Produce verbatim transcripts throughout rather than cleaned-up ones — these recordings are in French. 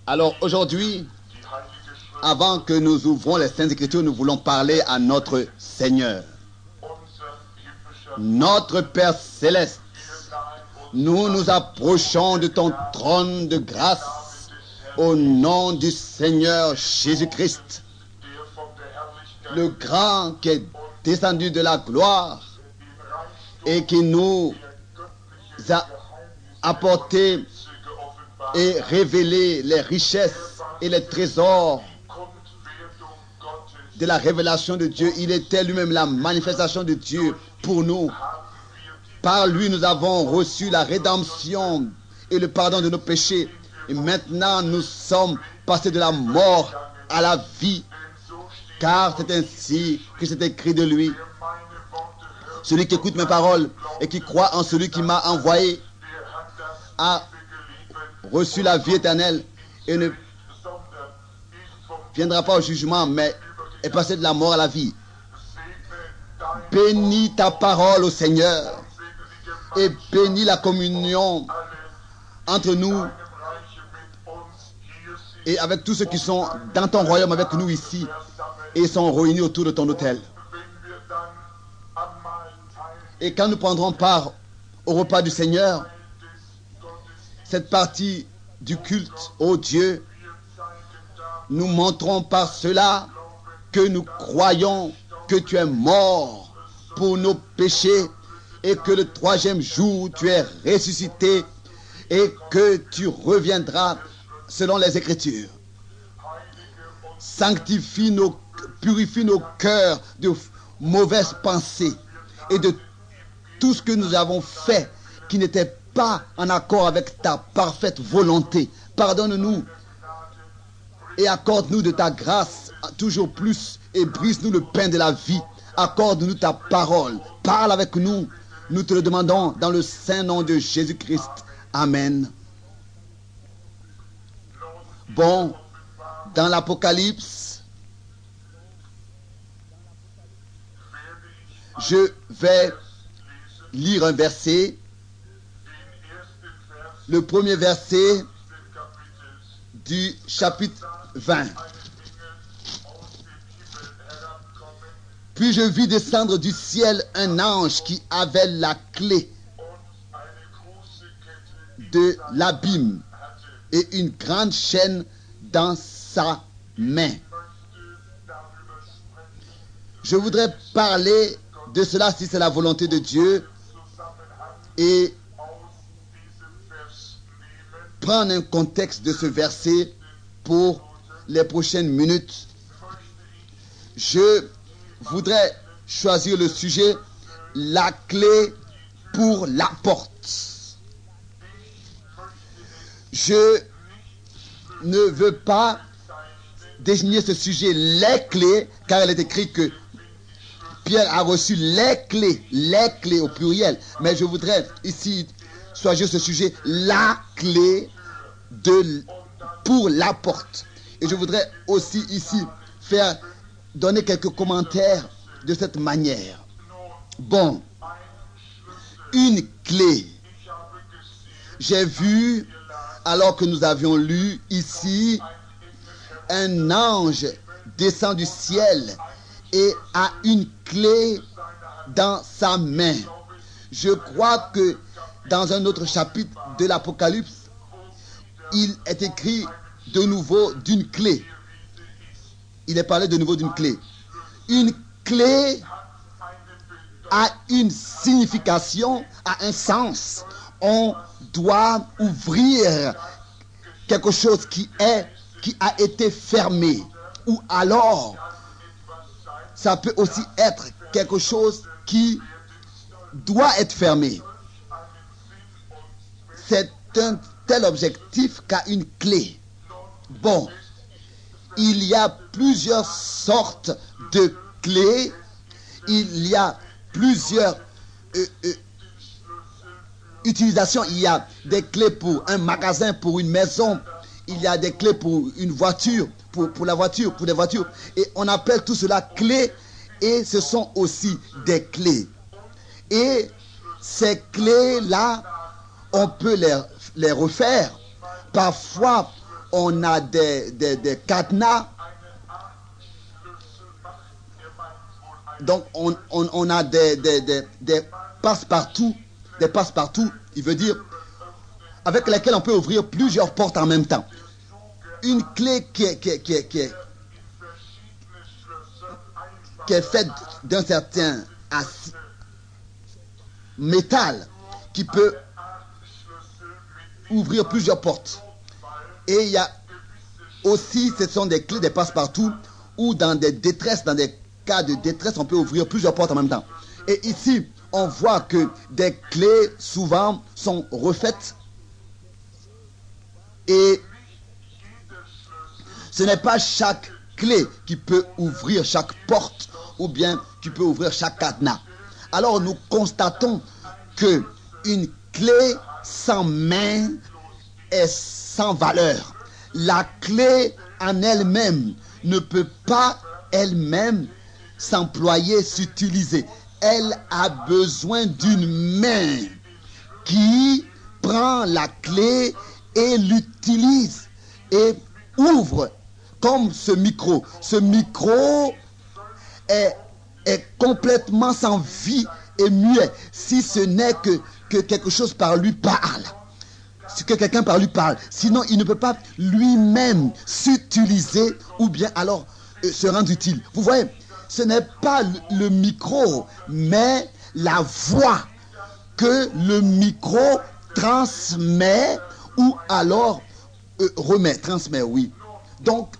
Alors aujourd'hui, avant que nous ouvrons les Saintes Écritures, nous voulons parler à notre Seigneur. Notre Père Céleste, nous nous approchons de ton trône de grâce au nom du Seigneur Jésus-Christ, le grand qui est descendu de la gloire et qui nous a apporté et révélé les richesses et les trésors de la révélation de Dieu. Il était lui-même la manifestation de Dieu pour nous. Par lui, nous avons reçu la rédemption et le pardon de nos péchés. Et maintenant, nous sommes passés de la mort à la vie, car c'est ainsi que c'est écrit de lui. Celui qui écoute mes paroles et qui croit en celui qui m'a envoyé a reçu la vie éternelle et ne viendra pas au jugement, mais est passé de la mort à la vie. Bénis ta parole au Seigneur et bénis la communion entre nous et avec tous ceux qui sont dans ton royaume avec nous ici et sont réunis autour de ton autel. Et quand nous prendrons part au repas du Seigneur, cette partie du culte au Dieu, nous montrons par cela que nous croyons que tu es mort pour nos péchés et que le troisième jour tu es ressuscité et que tu reviendras selon les Écritures. Sanctifie nos, purifie nos cœurs de mauvaises pensées et de tout ce que nous avons fait qui n'était pas en accord avec ta parfaite volonté. Pardonne-nous et accorde-nous de ta grâce toujours plus et brise-nous le pain de la vie. Accorde-nous ta parole. Parle avec nous. Nous te le demandons dans le saint nom de Jésus-Christ. Amen. Bon, dans l'Apocalypse, je vais lire un verset. Le premier verset du chapitre vingt. Puis je vis descendre du ciel un ange qui avait la clé de l'abîme et une grande chaîne dans sa main. Je voudrais parler de cela si c'est la volonté de Dieu et prendre un contexte de ce verset pour les prochaines minutes. Je voudrais choisir le sujet, la clé pour la porte. Je ne veux pas désigner ce sujet les clés, car il est écrit que Pierre a reçu les clés, les clés au pluriel. Mais je voudrais ici choisir ce sujet, la clé de, pour la porte. Et je voudrais aussi ici faire donner quelques commentaires de cette manière. Bon, une clé. J'ai vu, alors que nous avions lu ici, un ange descend du ciel et a une clé dans sa main. Je crois que dans un autre chapitre de l'Apocalypse, il est écrit de nouveau d'une clé. Il est parlé de nouveau d'une clé. Une clé a une signification, a un sens. On doit ouvrir quelque chose qui est, qui a été fermé. Ou alors, ça peut aussi être quelque chose qui doit être fermé. C'est un tel objectif qu'a une clé. Bon, il y a plusieurs sortes de clés. Il y a plusieurs euh, euh, utilisations. Il y a des clés pour un magasin, pour une maison. Il y a des clés pour une voiture, pour, pour la voiture, pour des voitures. Et on appelle tout cela clés. Et ce sont aussi des clés. Et ces clés-là, on peut les, les refaire. Parfois, on a des, des, des cadenas. Donc, on, on, on a des, des, des, des passe-partout. Des passe-partout, il veut dire, avec lesquels on peut ouvrir plusieurs portes en même temps. Une clé qui est, qui est, qui est, qui est, qui est faite d'un certain métal qui peut ouvrir plusieurs portes. Et il y a aussi, ce sont des clés, des passe-partout, où dans des détresses, dans des cas de détresse, on peut ouvrir plusieurs portes en même temps. Et ici, on voit que des clés, souvent, sont refaites. Et ce n'est pas chaque clé qui peut ouvrir chaque porte ou bien qui peut ouvrir chaque cadenas. Alors nous constatons que une clé sans main est sans valeur. La clé en elle-même ne peut pas elle-même s'employer, s'utiliser. Elle a besoin d'une main qui prend la clé et l'utilise et ouvre comme ce micro. Ce micro est, est complètement sans vie et muet, si ce n'est que, que quelque chose par lui parle. Si que quelqu'un par lui parle. Sinon, il ne peut pas lui-même s'utiliser ou bien alors euh, se rendre utile. Vous voyez, ce n'est pas le, le micro, mais la voix que le micro transmet ou alors euh, remet, transmet, oui. Donc,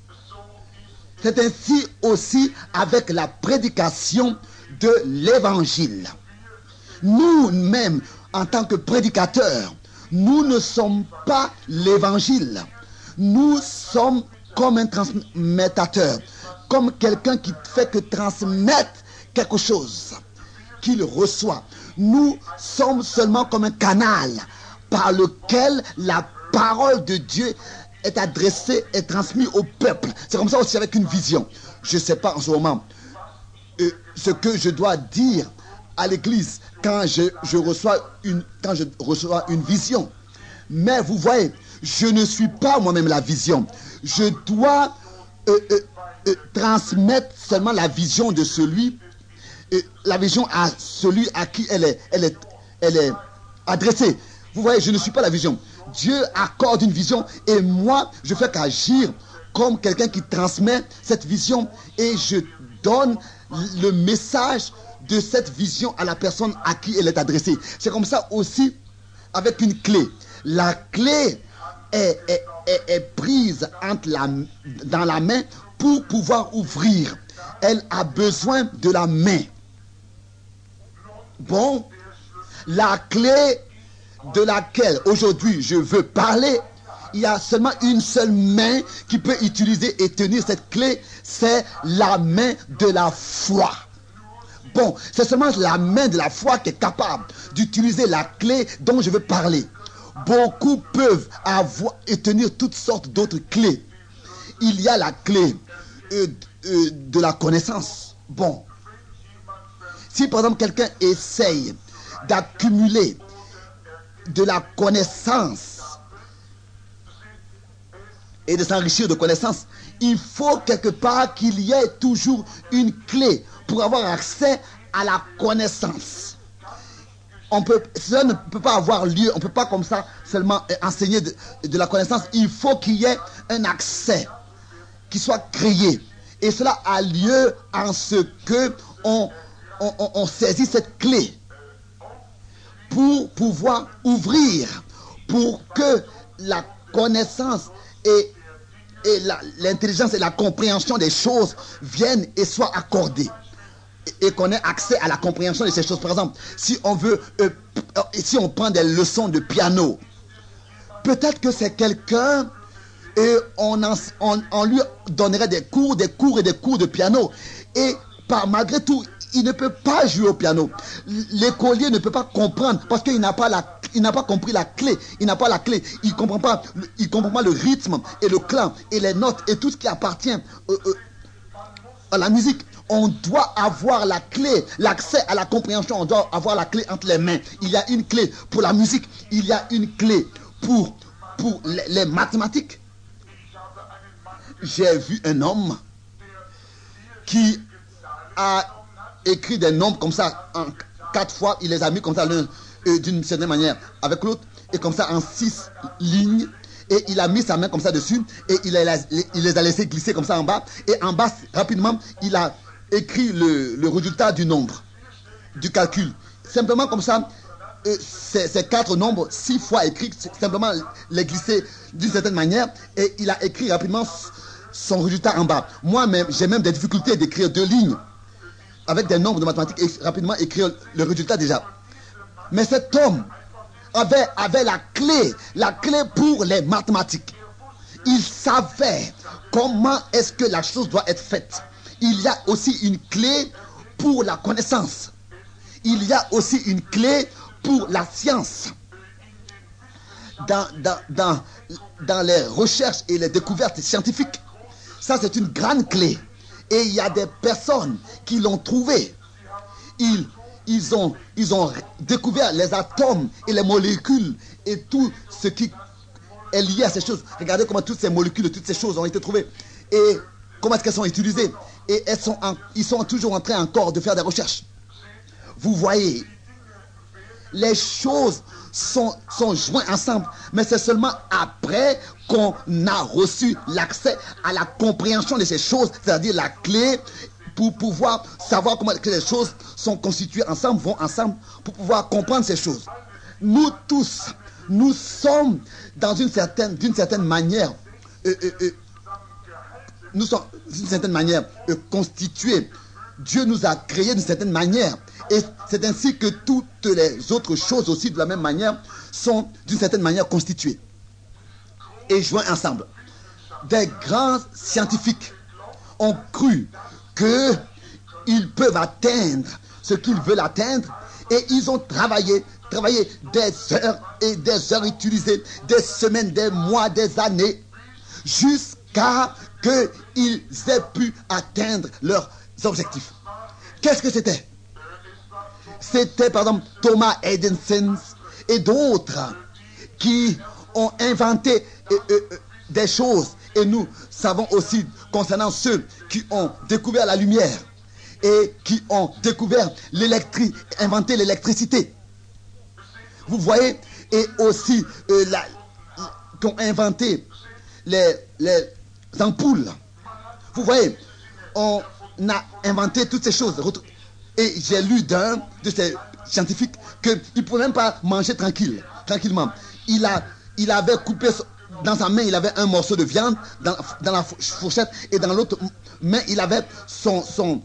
c'est ainsi aussi avec la prédication de l'évangile. Nous-mêmes, en tant que prédicateurs, nous ne sommes pas l'évangile. Nous sommes comme un transmettateur, comme quelqu'un qui fait que transmettre quelque chose qu'il reçoit. Nous sommes seulement comme un canal par lequel la parole de Dieu est adressée et transmise au peuple. C'est comme ça aussi avec une vision. Je ne sais pas en ce moment euh, ce que je dois dire à l'église quand je, je reçois une, quand je reçois une vision. Mais vous voyez, je ne suis pas moi-même la vision. Je dois euh, euh, euh, transmettre seulement la vision de celui, euh, la vision à celui à qui elle est, elle est, elle est adressée. Vous voyez, je ne suis pas la vision. Dieu accorde une vision et moi, je fais qu'agir comme quelqu'un qui transmet cette vision et je donne le message de cette vision à la personne à qui elle est adressée. C'est comme ça aussi avec une clé. La clé est, est, est, est prise entre la, dans la main pour pouvoir ouvrir. Elle a besoin de la main. Bon, la clé de laquelle aujourd'hui je veux parler, il y a seulement une seule main qui peut utiliser et tenir cette clé, c'est la main de la foi. Bon, c'est seulement la main de la foi qui est capable d'utiliser la clé dont je veux parler. Beaucoup peuvent avoir et tenir toutes sortes d'autres clés. Il y a la clé euh, euh, de la connaissance. Bon, si par exemple quelqu'un essaye d'accumuler de la connaissance et de s'enrichir de connaissances, il faut quelque part qu'il y ait toujours une clé pour avoir accès à la connaissance. On peut, cela ne peut pas avoir lieu, on ne peut pas comme ça seulement enseigner de, de la connaissance. Il faut qu'il y ait un accès qui soit créé. Et cela a lieu en ce que on, on, on, on saisit cette clé pour pouvoir ouvrir, pour que la connaissance et, et la, l'intelligence et la compréhension des choses viennent et soient accordées. Et qu'on ait accès à la compréhension de ces choses. Par exemple, si on veut, euh, si on prend des leçons de piano, peut-être que c'est quelqu'un et on, en, on, on lui donnerait des cours, des cours et des cours de piano. Et par, malgré tout, il ne peut pas jouer au piano. L'écolier ne peut pas comprendre parce qu'il n'a pas la, il n'a pas compris la clé. Il n'a pas la clé. Il comprend pas, il comprend pas le rythme et le clan et les notes et tout ce qui appartient euh, euh, à la musique. On doit avoir la clé, l'accès à la compréhension. On doit avoir la clé entre les mains. Il y a une clé pour la musique. Il y a une clé pour, pour les, les mathématiques. j'ai vu un homme qui a écrit des nombres comme ça en quatre fois. Il les a mis comme ça l'un euh, d'une certaine manière avec l'autre et comme ça en six lignes. Et il a mis sa main comme ça dessus et il, a, il les a laissés glisser comme ça en bas. Et en bas, rapidement, il a écrit le, le résultat du nombre, du calcul. Simplement comme ça, euh, ces, ces quatre nombres, six fois écrits, simplement les glisser d'une certaine manière. Et il a écrit rapidement son résultat en bas. Moi-même, j'ai même des difficultés d'écrire deux lignes avec des nombres de mathématiques et rapidement écrire le résultat déjà. Mais cet homme avait, avait la clé, la clé pour les mathématiques. Il savait comment est-ce que la chose doit être faite. Il y a aussi une clé pour la connaissance. Il y a aussi une clé pour la science. Dans, dans, dans, dans les recherches et les découvertes scientifiques, ça c'est une grande clé. Et il y a des personnes qui l'ont trouvé. Ils, ils, ont, ils ont découvert les atomes et les molécules et tout ce qui est lié à ces choses. Regardez comment toutes ces molécules, toutes ces choses ont été trouvées. Et comment est-ce qu'elles sont utilisées. Et elles sont en, ils sont toujours en train encore de faire des recherches. Vous voyez, les choses sont, sont jointes ensemble. Mais c'est seulement après qu'on a reçu l'accès à la compréhension de ces choses, c'est-à-dire la clé pour pouvoir savoir comment que les choses sont constituées ensemble, vont ensemble, pour pouvoir comprendre ces choses. Nous tous, nous sommes dans une certaine, d'une certaine manière, euh, euh, euh, nous sommes d'une certaine manière euh, constitués. Dieu nous a créés d'une certaine manière. Et c'est ainsi que toutes les autres choses aussi de la même manière sont d'une certaine manière constituées et joints ensemble. Des grands scientifiques ont cru qu'ils peuvent atteindre ce qu'ils veulent atteindre et ils ont travaillé, travaillé des heures et des heures, utilisé des semaines, des mois, des années jusqu'à ce qu'ils aient pu atteindre leurs objectifs. Qu'est-ce que c'était? C'était par exemple Thomas Edison et d'autres qui ont inventé euh, euh, des choses. Et nous savons aussi concernant ceux qui ont découvert la lumière et qui ont découvert l'électricité, inventé l'électricité. Vous voyez, et aussi euh, la, qui ont inventé les, les ampoules. Vous voyez, on a inventé toutes ces choses. Et j'ai lu d'un de ces scientifiques qu'il ne pouvait même pas manger tranquille, tranquillement. Il, a, il avait coupé dans sa main, il avait un morceau de viande dans, dans la fourchette et dans l'autre main, il avait son, son,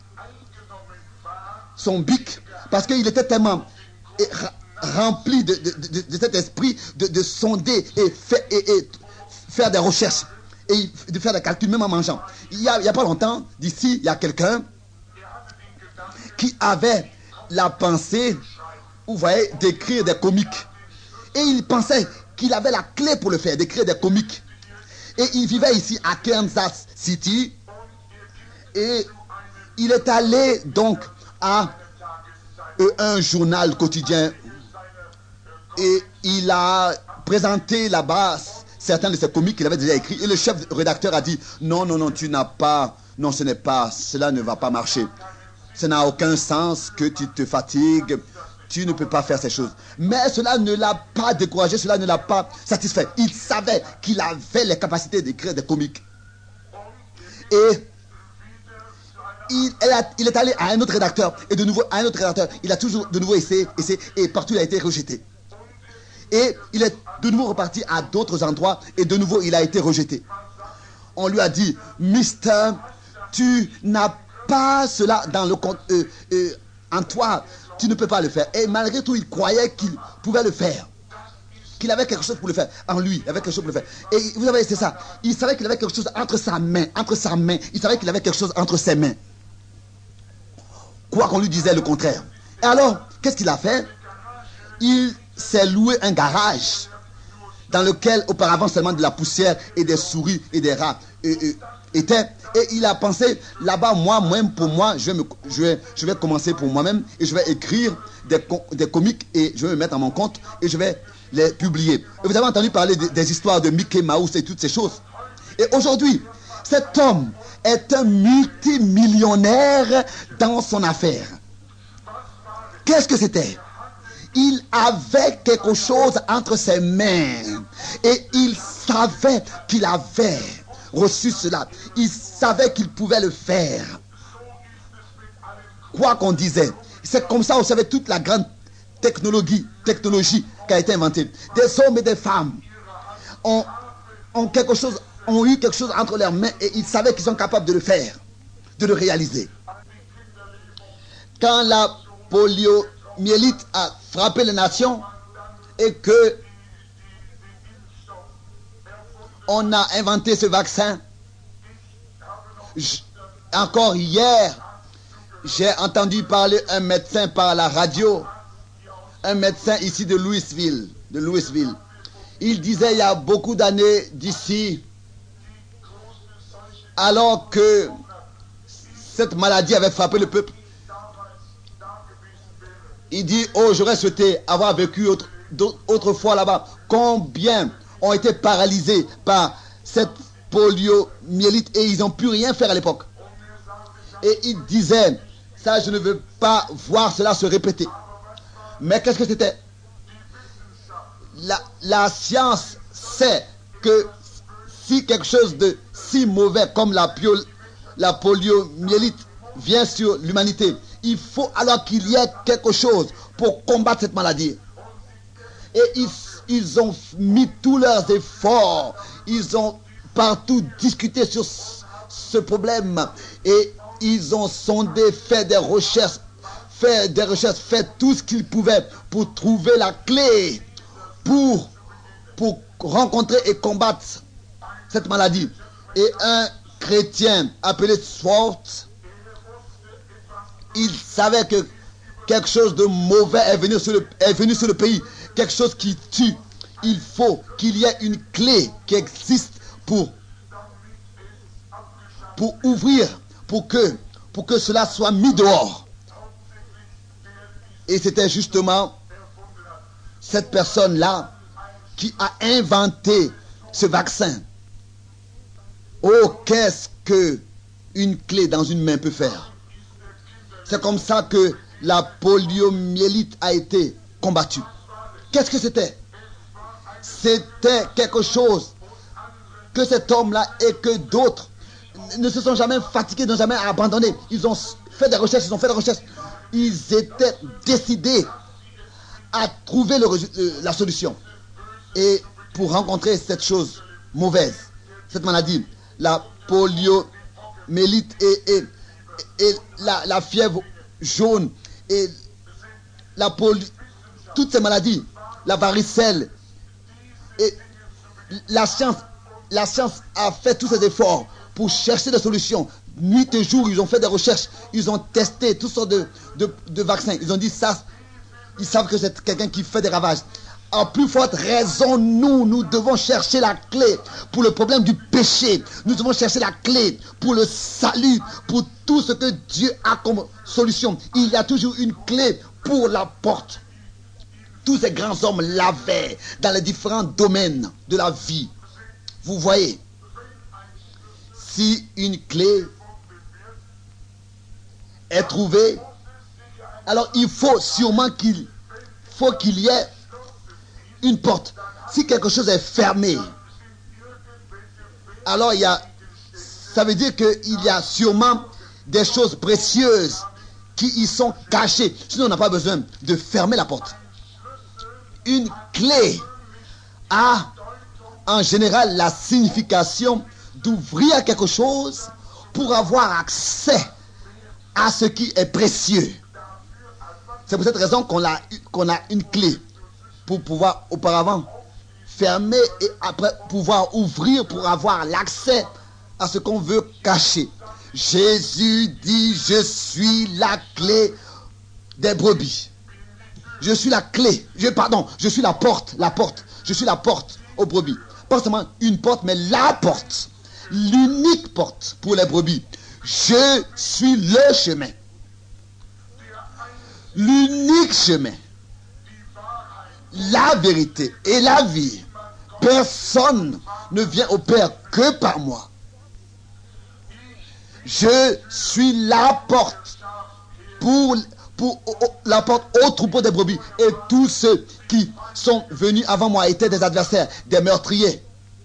son bic parce qu'il était tellement rempli de, de, de, de cet esprit de, de sonder et, fait, et, et faire des recherches et de faire des calculs même en mangeant. Il n'y a, il y a pas longtemps, d'ici, il y a quelqu'un qui avait la pensée, vous voyez, d'écrire des comiques. Et il pensait qu'il avait la clé pour le faire, d'écrire des comiques. Et il vivait ici à Kansas City. Et il est allé donc à euh, un journal quotidien. Et il a présenté là-bas certains de ses comiques qu'il avait déjà écrits. Et le chef rédacteur a dit, non, non, non, tu n'as pas, non, ce n'est pas, cela ne va pas marcher. Ça n'a aucun sens que tu te fatigues. Tu ne peux pas faire ces choses. Mais cela ne l'a pas découragé, cela ne l'a pas satisfait. Il savait qu'il avait les capacités d'écrire des comiques. Et il, a, il est allé à un autre rédacteur. Et de nouveau, à un autre rédacteur. Il a toujours de nouveau essayé, essayé et partout il a été rejeté. Et il est de nouveau reparti à d'autres endroits. Et de nouveau, il a été rejeté. On lui a dit, Mister, tu n'as pas pas cela dans le compte euh, euh, en toi, tu ne peux pas le faire. Et malgré tout, il croyait qu'il pouvait le faire, qu'il avait quelque chose pour le faire en lui, il avait quelque chose pour le faire. Et vous savez, c'est ça, il savait qu'il avait quelque chose entre sa main, entre sa main, il savait qu'il avait quelque chose entre ses mains, quoi qu'on lui disait le contraire. Et alors, qu'est-ce qu'il a fait? Il s'est loué un garage dans lequel auparavant seulement de la poussière et des souris et des rats euh, euh, étaient. Et il a pensé, là-bas, moi-même, pour moi, je vais, me, je, vais, je vais commencer pour moi-même et je vais écrire des, des comiques et je vais me mettre à mon compte et je vais les publier. Et vous avez entendu parler de, des histoires de Mickey Mouse et toutes ces choses. Et aujourd'hui, Cet homme est un multimillionnaire dans son affaire. Qu'est-ce que c'était? Il avait quelque chose entre ses mains et il savait qu'il avait reçu cela. Il savait qu'il pouvait le faire. Quoi qu'on disait, c'est comme ça, vous savez, toute la grande technologie, technologie qui a été inventée. Des hommes et des femmes ont, ont, quelque chose, ont eu quelque chose entre leurs mains et ils savaient qu'ils sont capables de le faire, de le réaliser. Quand la poliomyélite a frappé les nations et que on a inventé ce vaccin, encore hier, j'ai entendu parler un médecin par la radio, un médecin ici de Louisville, de Louisville. Il disait il y a beaucoup d'années d'ici, alors que cette maladie avait frappé le peuple, il dit, oh, j'aurais souhaité avoir vécu autre, autrefois là-bas. Combien ont été paralysés par cette poliomyélite et ils n'ont pu rien faire à l'époque. Et il disait, ça je ne veux pas voir cela se répéter. Mais qu'est-ce que c'était? La, la science sait que si quelque chose de si mauvais comme la, pio, la poliomyélite vient sur l'humanité, il faut alors qu'il y ait quelque chose pour combattre cette maladie. Et ils, ils ont mis tous leurs efforts, ils ont partout discuté sur ce problème et ils ont sondé, fait des recherches, fait des recherches, fait tout ce qu'ils pouvaient pour trouver la clé pour, pour rencontrer et combattre cette maladie. Et un chrétien appelé Swartz, il savait que quelque chose de mauvais est venu sur le, est venu sur le pays, quelque chose qui tue. Il faut qu'il y ait une clé qui existe pour, pour ouvrir, pour que, pour que cela soit mis dehors. Et c'était justement cette personne-là qui a inventé ce vaccin. Oh, qu'est-ce que une clé dans une main peut faire? C'est comme ça que la poliomyélite a été combattue. Qu'est-ce que c'était? C'était quelque chose que cet homme-là et que d'autres ne se sont jamais fatigués, n'ont jamais abandonné. Ils ont fait des recherches, ils ont fait des recherches. Ils étaient décidés à trouver le, la solution. Et pour rencontrer cette chose mauvaise, cette maladie, la poliomyélite et, et, et la, la fièvre jaune et la polio, toutes ces maladies, la varicelle, et la science, la science a fait tous ces efforts pour chercher des solutions. Nuit et jour, ils ont fait des recherches, ils ont testé toutes sortes de, de, de vaccins. Ils ont dit ça, ils savent que c'est quelqu'un qui fait des ravages. En plus forte raison, nous, nous devons chercher la clé pour le problème du péché. Nous devons chercher la clé pour le salut, pour tout ce que Dieu a comme solution. Il y a toujours une clé pour la porte. Tous ces grands hommes l'avaient dans les différents domaines de la vie. Vous voyez, si une clé est trouvée, alors il faut sûrement qu'il faut qu'il y ait une porte. Si quelque chose est fermé, alors il y a, ça veut dire qu'il y a sûrement des choses précieuses qui y sont cachées. Sinon, on n'a pas besoin de fermer la porte. Une clé a en général la signification d'ouvrir quelque chose pour avoir accès à ce qui est précieux. C'est pour cette raison qu'on a, qu'on a une clé pour pouvoir auparavant fermer et après pouvoir ouvrir pour avoir l'accès à ce qu'on veut cacher. Jésus dit, je suis la clé des brebis. Je suis la clé, je, pardon, je suis la porte, la porte, je suis la porte aux brebis. Pas seulement une porte, mais la porte, l'unique porte pour les brebis. Je suis le chemin, l'unique chemin, la vérité et la vie. Personne ne vient au Père que par moi. Je suis la porte pour, pour la porte au troupeau des brebis. Et tous ceux qui sont venus avant moi étaient des adversaires, des meurtriers.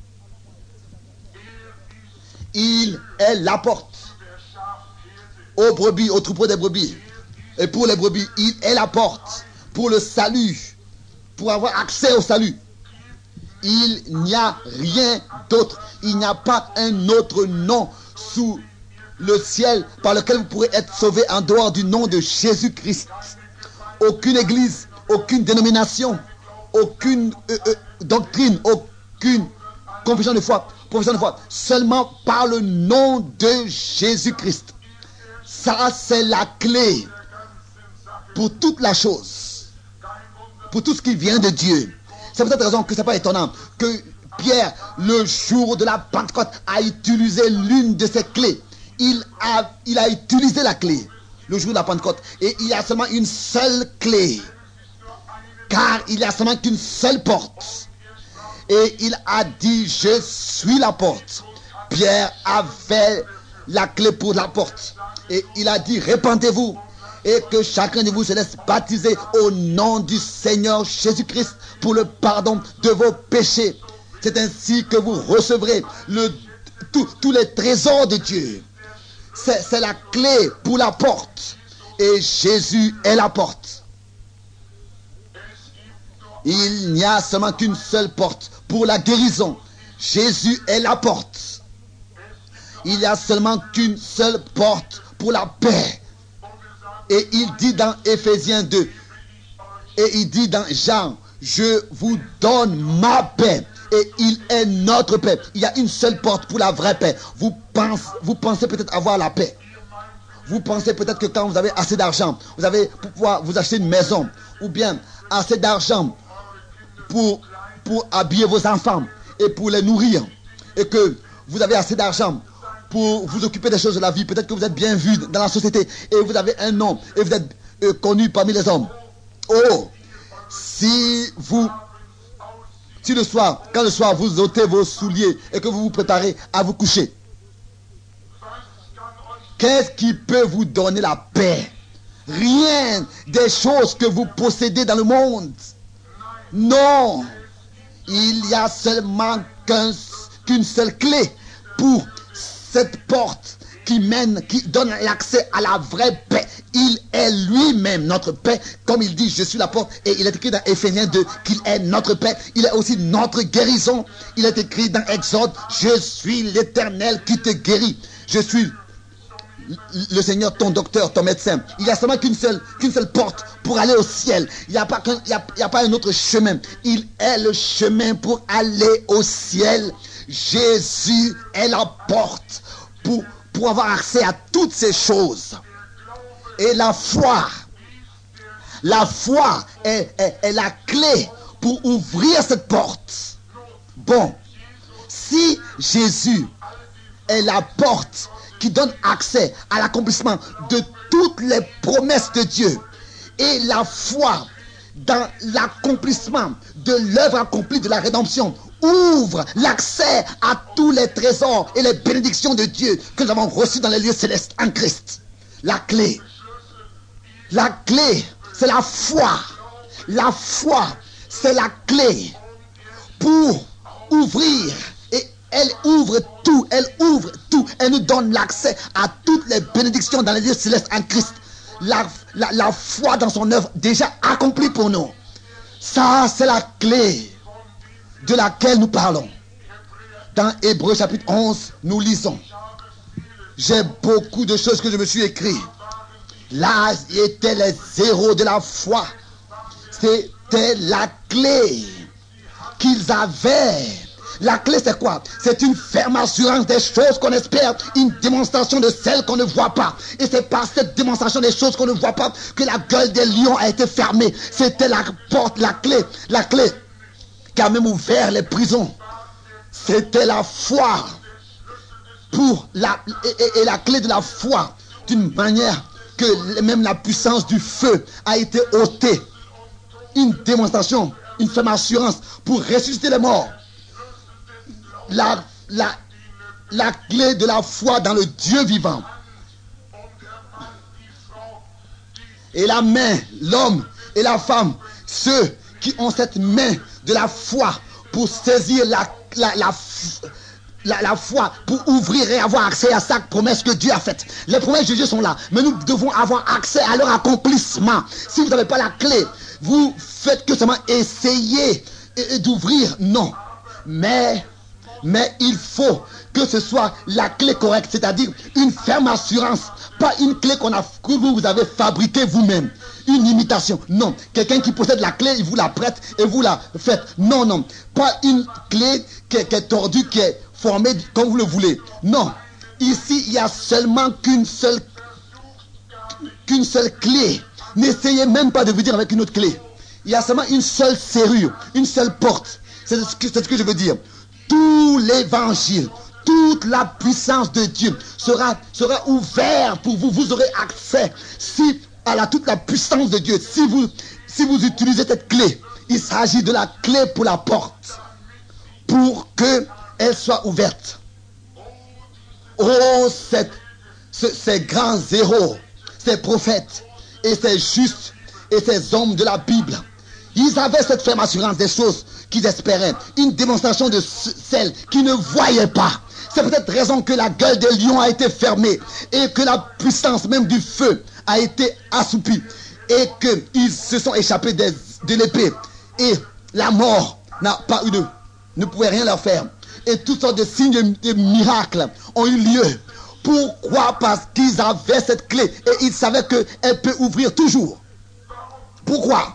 Il est la porte aux brebis, au troupeau des brebis. Et pour les brebis, il est la porte pour le salut, pour avoir accès au salut. Il n'y a rien d'autre. Il n'y a pas un autre nom sous le ciel par lequel vous pourrez être sauvé en dehors du nom de Jésus-Christ. Aucune église, aucune dénomination, aucune euh, euh, doctrine, aucune confession de foi, profession de foi, seulement par le nom de Jésus-Christ. Ça, c'est la clé pour toute la chose, pour tout ce qui vient de Dieu. C'est pour cette raison que ce n'est pas étonnant que Pierre, le jour de la Pentecôte, a utilisé l'une de ses clés. Il a, il a utilisé la clé, le jour de la Pentecôte. Et il y a seulement une seule clé. Car il n'y a seulement qu'une seule porte. Et il a dit, je suis la porte. Pierre avait la clé pour la porte. Et il a dit, répandez-vous. Et que chacun de vous se laisse baptiser au nom du Seigneur Jésus-Christ pour le pardon de vos péchés. C'est ainsi que vous recevrez le, tous les trésors de Dieu. C'est, c'est la clé pour la porte. Et Jésus est la porte. Il n'y a seulement qu'une seule porte pour la guérison. Jésus est la porte. Il n'y a seulement qu'une seule porte pour la paix. Et il dit dans Éphésiens deux, et il dit dans Jean, je vous donne ma paix. Et il est notre paix. Il y a une seule porte pour la vraie paix. Vous pensez, vous pensez peut-être avoir la paix. Vous pensez peut-être que quand vous avez assez d'argent, vous avez pour pouvoir vous acheter une maison, ou bien assez d'argent pour, pour habiller vos enfants et pour les nourrir, et que vous avez assez d'argent pour vous occuper des choses de la vie. Peut-être que vous êtes bien vu dans la société et vous avez un nom et vous êtes euh, connu parmi les hommes. Oh, si vous, si le soir, quand le soir vous ôtez vos souliers et que vous vous préparez à vous coucher, qu'est-ce qui peut vous donner la paix? Rien des choses que vous possédez dans le monde. Non, il y a seulement qu'un, qu'une seule clé pour cette porte qui mène, qui donne l'accès à la vraie paix. Il est lui-même notre paix. Comme il dit, je suis la porte. Et il est écrit dans Éphésiens deux qu'il est notre paix. Il est aussi notre guérison. Il est écrit dans Exode, je suis l'Éternel qui te guérit. Je suis le Seigneur, ton docteur, ton médecin. Il n'y a seulement qu'une seule, qu'une seule porte pour aller au ciel. Il n'y a pas qu'un, il y a, il y a pas un autre chemin. Il est le chemin pour aller au ciel. Jésus est la porte pour, pour avoir accès à toutes ces choses. Et la foi, la foi est, est, est la clé pour ouvrir cette porte. Bon, si Jésus est la porte qui donne accès à l'accomplissement de toutes les promesses de Dieu, et la foi dans l'accomplissement de l'œuvre accomplie de la rédemption ouvre l'accès à tous les trésors et les bénédictions de Dieu que nous avons reçus dans les lieux célestes en Christ. La clé, la clé, c'est la foi. La foi, c'est la clé pour ouvrir. Et elle ouvre tout, elle ouvre tout. Elle nous donne l'accès à toutes les bénédictions dans les lieux célestes en Christ. La, la, la foi dans son œuvre déjà accomplie pour nous. Ça, c'est la clé de laquelle nous parlons. Dans Hébreux chapitre onze, nous lisons. J'ai beaucoup de choses que je me suis écrit. Là étaient les zéros de la foi. C'était la clé qu'ils avaient. La clé, c'est quoi? C'est une ferme assurance des choses qu'on espère, une démonstration de celles qu'on ne voit pas. Et c'est par cette démonstration des choses qu'on ne voit pas que la gueule des lions a été fermée. C'était la porte, la clé, la clé qui a même ouvert les prisons. C'était la foi pour la, et, et la clé de la foi, d'une manière que même la puissance du feu a été ôtée. Une démonstration, une ferme assurance pour ressusciter les morts. La, la, la clé de la foi dans le Dieu vivant. Et la main, l'homme et la femme, ceux qui ont cette main de la foi pour saisir la, la, la, la, la foi, pour ouvrir et avoir accès à sa promesse que Dieu a faite. Les promesses de Dieu sont là, mais nous devons avoir accès à leur accomplissement. Si vous n'avez pas la clé, vous faites que seulement essayer d'ouvrir, non. Mais, mais il faut que ce soit la clé correcte, c'est-à-dire une ferme assurance, pas une clé qu'on a, que vous avez fabriquée vous-même, une imitation. Non, quelqu'un qui possède la clé, il vous la prête et vous la faites. Non, non, pas une clé qui est, qui est tordue, qui est formée comme vous le voulez. Non, ici il y a seulement qu'une seule, qu'une seule clé. N'essayez même pas de vous dire avec une autre clé. Il y a seulement une seule serrure, une seule porte. C'est ce que, c'est ce que je veux dire. Tout l'évangile, toute la puissance de Dieu sera, sera ouvert pour vous. Vous aurez accès si, à la, toute la puissance de Dieu. Si vous, si vous utilisez cette clé, il s'agit de la clé pour la porte, pour qu'elle soit ouverte. Oh, cette, ce, ces grands héros, ces prophètes et ces justes et ces hommes de la Bible, ils avaient cette ferme assurance des choses qu'ils espéraient, une démonstration de celles qu'ils ne voyaient pas. C'est peut-être raison que la gueule des lions a été fermée et que la puissance même du feu a été assoupie et qu'ils se sont échappés des, de l'épée et la mort n'a pas eu de, ne pouvait rien leur faire. Et toutes sortes de signes de miracles ont eu lieu. Pourquoi? Parce qu'ils avaient cette clé et ils savaient qu'elle peut ouvrir toujours. Pourquoi?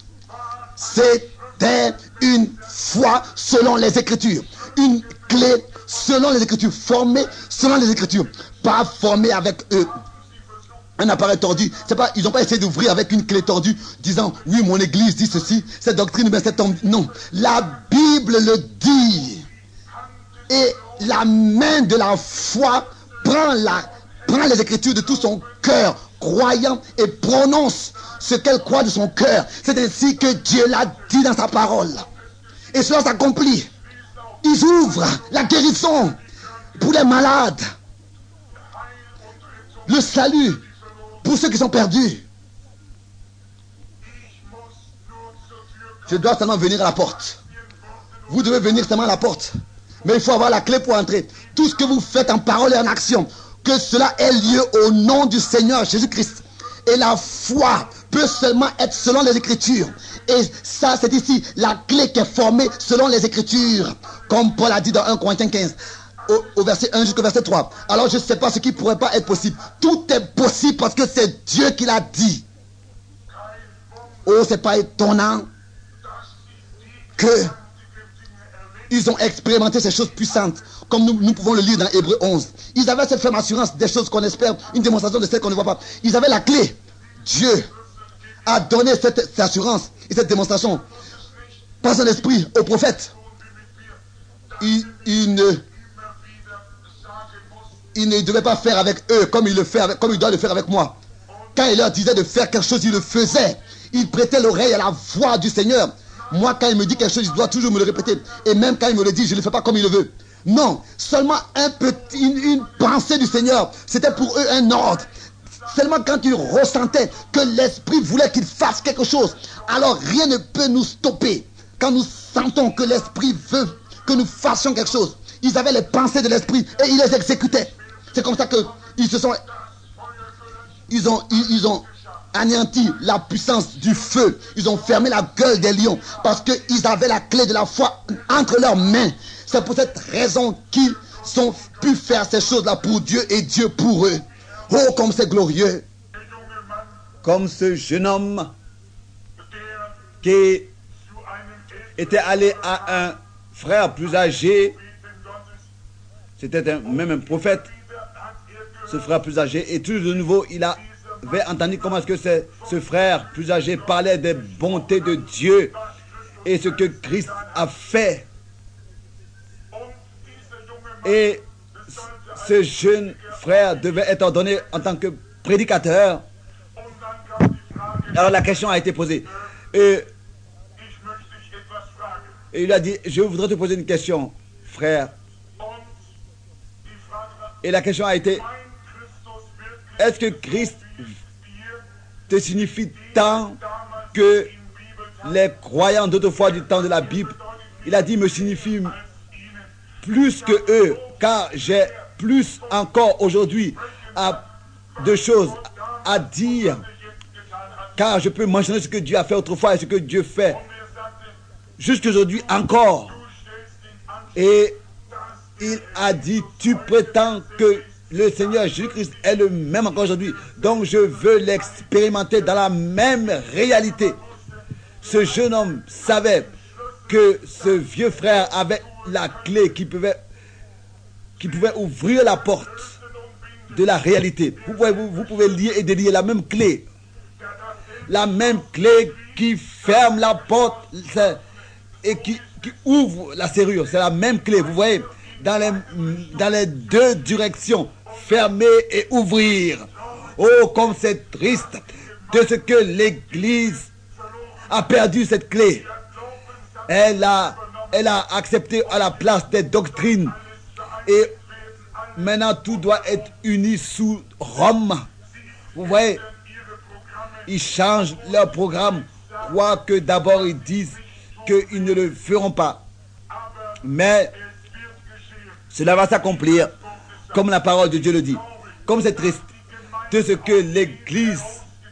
C'était une foi selon les Écritures. Une clé selon les Écritures. Formée selon les Écritures. Pas formée avec eux. Un appareil tordu. C'est pas, ils n'ont pas essayé d'ouvrir avec une clé tordue disant oui, mon église dit ceci, cette doctrine, mais cette. Non. La Bible le dit. Et la main de la foi prend, la, prend les Écritures de tout son cœur, croyant, et prononce ce qu'elle croit de son cœur. C'est ainsi que Dieu l'a dit dans sa parole. Et cela s'accomplit. Ils ouvrent la guérison pour les malades, le salut pour ceux qui sont perdus. Je dois seulement venir à la porte. Vous devez venir seulement à la porte. Mais il faut avoir la clé pour entrer. Tout ce que vous faites en parole et en action, que cela ait lieu au nom du Seigneur Jésus-Christ. Et la foi peut seulement être selon les Écritures. Et ça, c'est ici la clé qui est formée selon les Écritures. Comme Paul a dit dans un Corinthiens quinze, au, au verset un jusqu'au verset trois. Alors je ne sais pas ce qui ne pourrait pas être possible. Tout est possible parce que c'est Dieu qui l'a dit. Oh, c'est pas étonnant que ils ont expérimenté ces choses puissantes, comme nous, nous pouvons le lire dans Hébreux onze. Ils avaient cette ferme assurance des choses qu'on espère, une démonstration de celles qu'on ne voit pas. Ils avaient la clé. Dieu a donné cette, cette assurance et cette démonstration par son esprit aux prophètes. Il, il, ne, il ne devait pas faire avec eux comme il, le fait avec, comme il doit le faire avec moi. Quand il leur disait de faire quelque chose, il le faisait. Il prêtait l'oreille à la voix du Seigneur. Moi, quand il me dit quelque chose, je dois toujours me le répéter. Et même quand il me le dit, je ne le fais pas comme il le veut. Non, seulement un petit, une, une pensée du Seigneur. C'était pour eux un ordre. Seulement quand ils ressentaient que l'Esprit voulait qu'ils fassent quelque chose, alors rien ne peut nous stopper. Quand nous sentons que l'Esprit veut que nous fassions quelque chose, ils avaient les pensées de l'Esprit et ils les exécutaient. C'est comme ça qu'ils se sont... Ils ont... Ils, ils ont anéanti la puissance du feu. Ils ont fermé la gueule des lions parce qu'ils avaient la clé de la foi entre leurs mains. C'est pour cette raison qu'ils ont pu faire ces choses-là pour Dieu et Dieu pour eux. Oh, comme c'est glorieux. Comme ce jeune homme qui était allé à un frère plus âgé. C'était un, même un prophète, ce frère plus âgé. Et tout de nouveau, il a avait entendu comment est-ce que ce, ce frère plus âgé parlait des bontés de Dieu et ce que Christ a fait. Et ce jeune frère devait être ordonné en tant que prédicateur. Alors la question a été posée. Et, et il a dit, je voudrais te poser une question, frère. Et la question a été, est-ce que Christ te signifie tant que les croyants d'autrefois du temps de la Bible? Il a dit, me signifie plus que eux, car j'ai plus encore aujourd'hui à, de choses à dire, car je peux mentionner ce que Dieu a fait autrefois et ce que Dieu fait jusqu'aujourd'hui encore. Et il a dit, tu prétends que le Seigneur Jésus-Christ est le même encore aujourd'hui, donc je veux l'expérimenter dans la même réalité. Ce jeune homme savait que ce vieux frère avait la clé qui pouvait, qui pouvait ouvrir la porte de la réalité. Vous pouvez, vous, vous pouvez lier et délier la même clé. La même clé qui ferme la porte et qui, qui ouvre la serrure. C'est la même clé. Vous voyez, dans les, dans les deux directions, fermer et ouvrir. Oh, comme c'est triste de ce que l'Église a perdu cette clé. Elle a, elle a accepté à la place des doctrines. Et maintenant, tout doit être uni sous Rome. Vous voyez, ils changent leur programme, quoique d'abord ils disent qu'ils ne le feront pas. Mais cela va s'accomplir comme la parole de Dieu le dit. Comme c'est triste de ce que l'Église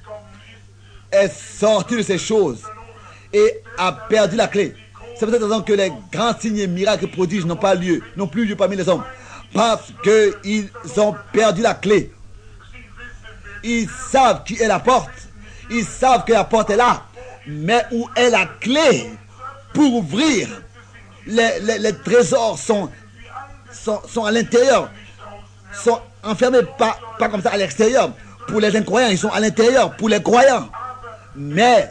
est sortie de ces choses et a perdu la clé. C'est pour cette raison que les grands signes et miracles et prodiges n'ont pas lieu, n'ont plus lieu parmi les hommes. Parce qu'ils ont perdu la clé. Ils savent qui est la porte. Ils savent que la porte est là. Mais où est la clé pour ouvrir? Les, les, les trésors sont, sont, sont à l'intérieur. Sont enfermés, pas, pas comme ça à l'extérieur. Pour les incroyants, ils sont à l'intérieur. Pour les croyants. Mais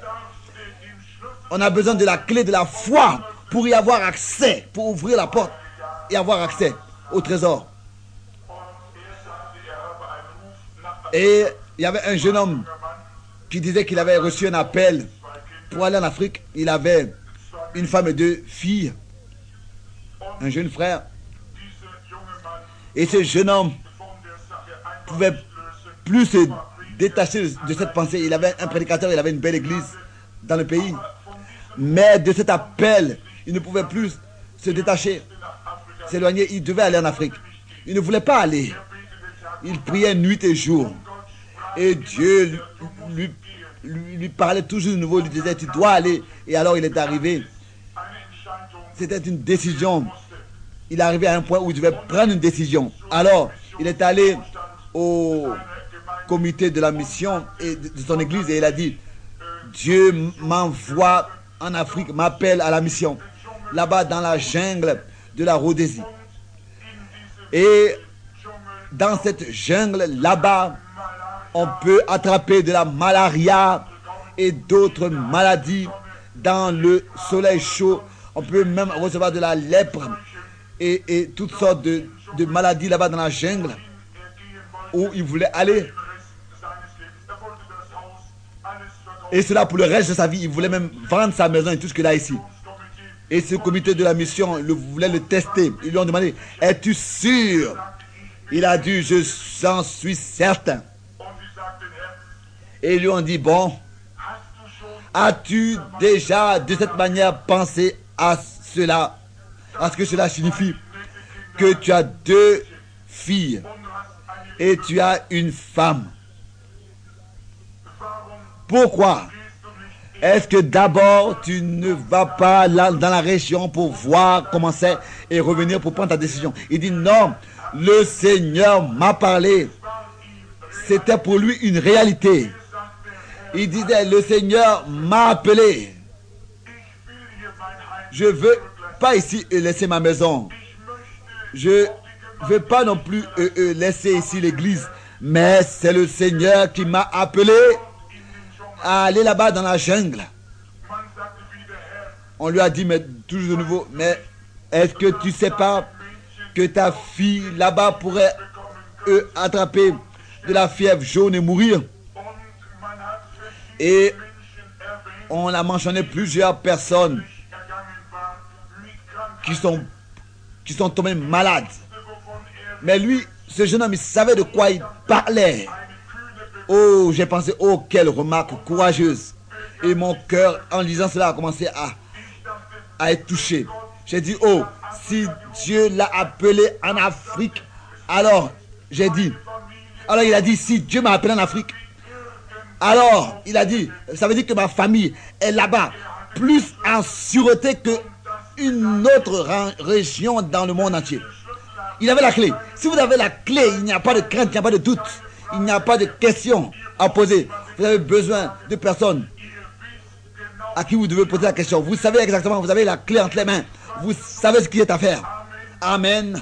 on a besoin de la clé de la foi pour y avoir accès, pour ouvrir la porte et avoir accès au trésor. Et il y avait un jeune homme qui disait qu'il avait reçu un appel pour aller en Afrique. Il avait une femme et deux filles, un jeune frère. Et ce jeune homme pouvait plus se détacher de cette pensée. Il avait un prédicateur, il avait une belle église dans le pays. Mais de cet appel, il ne pouvait plus se détacher, s'éloigner. Il devait aller en Afrique. Il ne voulait pas aller. Il priait nuit et jour. Et Dieu lui, lui, lui parlait toujours de nouveau, lui disait, tu dois aller. Et alors il est arrivé. C'était une décision. Il est arrivé à un point où il devait prendre une décision. Alors, il est allé au comité de la mission et de son église et il a dit, Dieu m'envoie en Afrique, m'appelle à la mission, là-bas dans la jungle de la Rhodésie. Et dans cette jungle, là-bas, on peut attraper de la malaria et d'autres maladies dans le soleil chaud. On peut même recevoir de la lèpre et, et toutes sortes de, de maladies là-bas dans la jungle où il voulait aller. Et cela pour le reste de sa vie. Il voulait même vendre sa maison et tout ce qu'il a ici. Et ce comité de la mission le, voulait le tester. Ils lui ont demandé, es-tu sûr? Il a dit, je j'en suis certain. Et ils lui ont dit, bon, as-tu déjà de cette manière pensé à cela, à ce que cela signifie? Que tu as deux filles et tu as une femme. Pourquoi est-ce que d'abord tu ne vas pas là dans la région pour voir comment c'est et revenir pour prendre ta décision? Il dit non, le Seigneur m'a parlé. C'était pour lui une réalité. Il disait, le Seigneur m'a appelé. Je ne veux pas ici laisser ma maison. Je ne veux pas non plus laisser ici l'église. Mais c'est le Seigneur qui m'a appelé à aller là-bas dans la jungle. On lui a dit, mais toujours de nouveau, mais est-ce que tu ne sais pas que ta fille là-bas pourrait euh, attraper de la fièvre jaune et mourir? Et on a mentionné plusieurs personnes qui sont, qui sont tombées malades. Mais lui, ce jeune homme, il savait de quoi il parlait. Oh, j'ai pensé, oh, quelle remarque courageuse. Et mon cœur, en lisant cela, a commencé à, à être touché. J'ai dit, oh, si Dieu l'a appelé en Afrique, alors, j'ai dit, alors il a dit, si Dieu m'a appelé en Afrique, alors, il a dit, ça veut dire que ma famille est là-bas, plus en sûreté qu'une autre région dans le monde entier. Il avait la clé. Si vous avez la clé, il n'y a pas de crainte, il n'y a pas de doute, il n'y a pas de question à poser. Vous avez besoin de personnes à qui vous devez poser la question. Vous savez exactement, vous avez la clé entre les mains. Vous savez ce qui est à faire. Amen.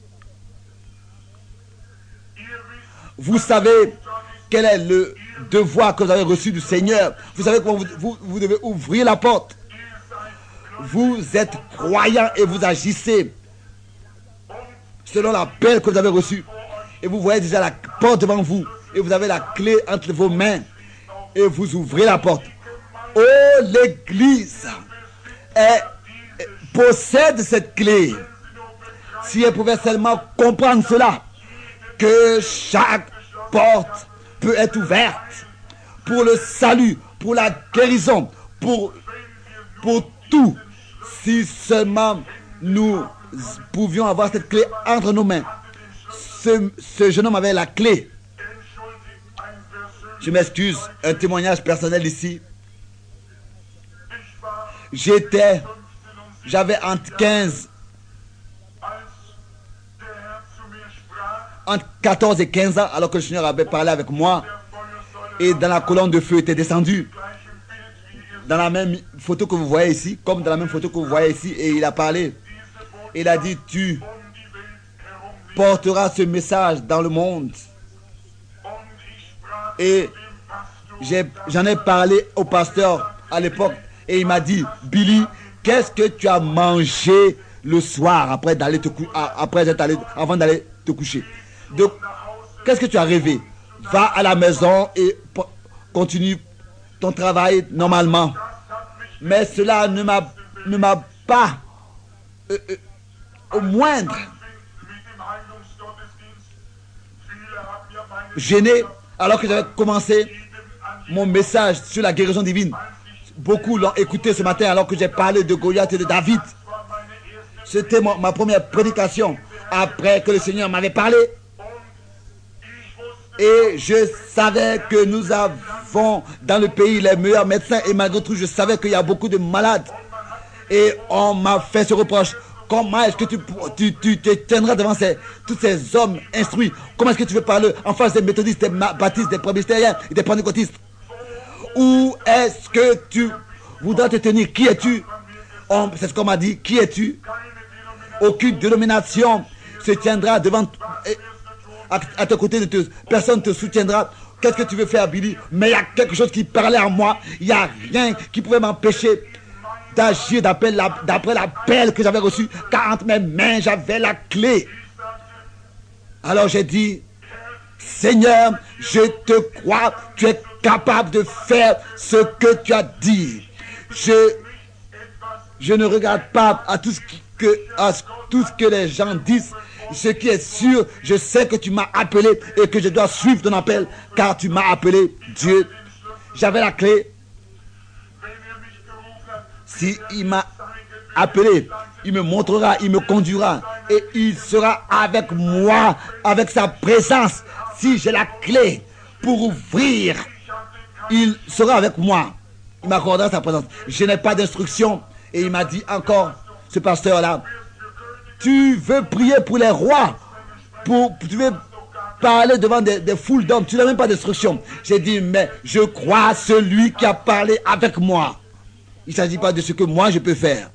Vous savez quel est le devoir que vous avez reçu du Seigneur. Vous savez comment vous, vous, vous devez ouvrir la porte. Vous êtes croyant et vous agissez selon l'appel que vous avez reçu. Et vous voyez déjà la porte devant vous. Et vous avez la clé entre vos mains. Et vous ouvrez la porte. Oh, l'Église est, possède cette clé. Si elle pouvait seulement comprendre cela, que chaque porte peut être ouverte pour le salut, pour la guérison, pour, pour tout. Si seulement nous pouvions avoir cette clé entre nos mains. Ce, ce jeune homme avait la clé. Je m'excuse, un témoignage personnel ici. J'étais, j'avais entre quinze, entre quatorze et quinze ans, alors que le Seigneur avait parlé avec moi. Et dans la colonne de feu était descendu. Dans la même photo que vous voyez ici, comme dans la même photo que vous voyez ici, et il a parlé. Il a dit, tu porteras ce message dans le monde. Et j'en ai, ai parlé au pasteur à l'époque, et il m'a dit, Billy, qu'est-ce que tu as mangé le soir après d'aller te cou- après être allé, avant d'aller te coucher? Donc, qu'est-ce que tu as rêvé? Va à la maison et continue ton travail normalement. Mais cela ne m'a ne m'a pas euh, euh, au moindre gêné, alors que j'avais commencé mon message sur la guérison divine. Beaucoup l'ont écouté ce matin alors que j'ai parlé de Goliath et de David. C'était ma, ma première prédication après que le Seigneur m'avait parlé. Et je savais que nous avons dans le pays les meilleurs médecins. Et malgré tout, je savais qu'il y a beaucoup de malades. Et on m'a fait ce reproche. Comment est-ce que tu, tu, tu te tiendras devant ces, tous ces hommes instruits? Comment est-ce que tu veux parler en face des méthodistes, des baptistes, des presbytériens et des pentecôtistes? Où est-ce que tu voudras te tenir? Qui es-tu? C'est ce qu'on m'a dit. Qui es-tu? Aucune dénomination se tiendra devant à, à tes côtés de te, personne ne te soutiendra. Qu'est-ce que tu veux faire, Billy? Mais il y a quelque chose qui parlait en moi. Il n'y a rien qui pouvait m'empêcher d'agir d'après l'appel que j'avais reçu, car entre mes mains j'avais la clé. Alors j'ai dit, Seigneur, je te crois, tu es capable de faire ce que tu as dit. Je, je ne regarde pas à tout ce que, à tout ce que les gens disent. Ce qui est sûr, je sais que tu m'as appelé et que je dois suivre ton appel, car tu m'as appelé, Dieu. J'avais la clé. Si il m'a appelé, il me montrera, il me conduira et il sera avec moi, avec sa présence. Si j'ai la clé pour ouvrir, il sera avec moi. Il m'accordera sa présence. Je n'ai pas d'instruction. Et il m'a dit encore, ce pasteur-là, tu veux prier pour les rois, pour, tu veux parler devant des, des foules d'hommes, tu n'as même pas d'instruction. J'ai dit, mais je crois celui qui a parlé avec moi. Il ne s'agit pas de ce que moi je peux faire.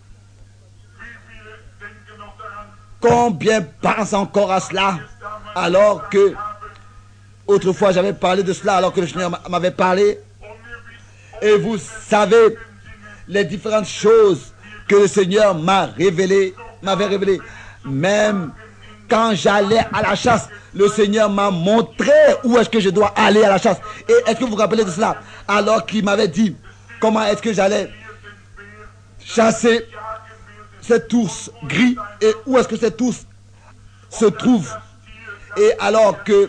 Combien pensent encore à cela, alors que autrefois j'avais parlé de cela, alors que le Seigneur m'avait parlé. Et vous savez les différentes choses que le Seigneur m'a révélées, m'avait révélées. Même quand j'allais à la chasse, le Seigneur m'a montré où est-ce que je dois aller à la chasse. Et est-ce que vous vous rappelez de cela? Alors qu'il m'avait dit comment est-ce que j'allais chasser cet ours gris et où est-ce que cet ours se trouve. Et alors que...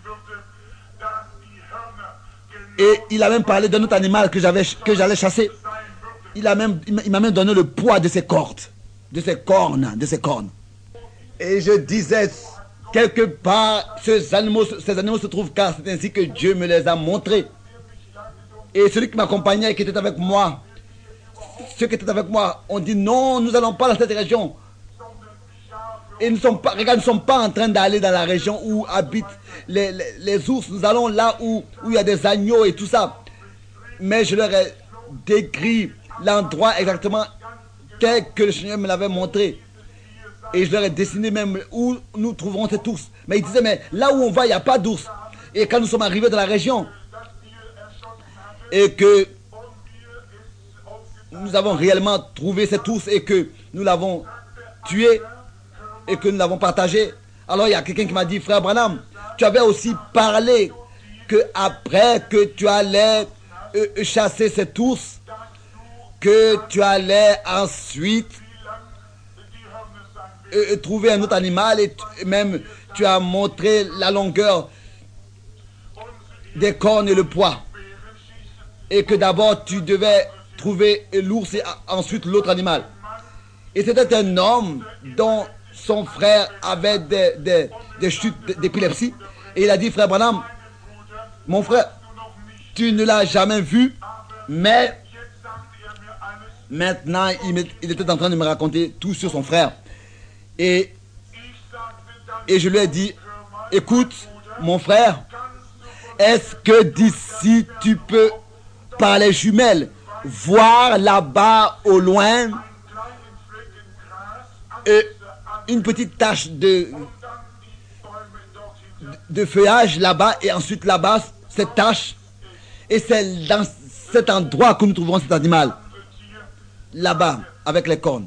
Et il a même parlé d'un autre animal que j'avais, que j'allais chasser. Il a même, il m'a même donné le poids de ses cordes, de ses cornes, de ses cornes. Et je disais, quelque part, ces animaux, ces animaux se trouvent car c'est ainsi que Dieu me les a montrés. Et celui qui m'accompagnait, qui était avec moi, ceux qui étaient avec moi, ont dit non, nous n'allons pas dans cette région. Et nous ne sommes pas, regarde, nous ne sommes pas en train d'aller dans la région où habitent les, les, les ours. Nous allons là où, où il y a des agneaux et tout ça. Mais je leur ai décrit l'endroit exactement tel que le Seigneur me l'avait montré. Et je leur ai dessiné même où nous trouverons cet ours. Mais ils disaient, mais là où on va, il n'y a pas d'ours. Et quand nous sommes arrivés dans la région, et que nous avons réellement trouvé cet ours et que nous l'avons tué et que nous l'avons partagé, alors il y a quelqu'un qui m'a dit, frère Branham, tu avais aussi parlé que après que tu allais euh, chasser cet ours, que tu allais ensuite euh, trouver un autre animal et, et même tu as montré la longueur des cornes et le poids. Et que d'abord tu devais trouver l'ours et ensuite l'autre animal. Et c'était un homme dont son frère avait des, des, des chutes d'épilepsie. Et il a dit, frère Branham, mon frère, tu ne l'as jamais vu, mais maintenant il, il était en train de me raconter tout sur son frère. Et, et je lui ai dit, écoute, mon frère, est-ce que d'ici tu peux, par les jumelles, voir là-bas au loin euh, une petite tache de, de feuillage là-bas et ensuite là-bas cette tache, et c'est dans cet endroit que nous trouverons cet animal là-bas avec les cornes.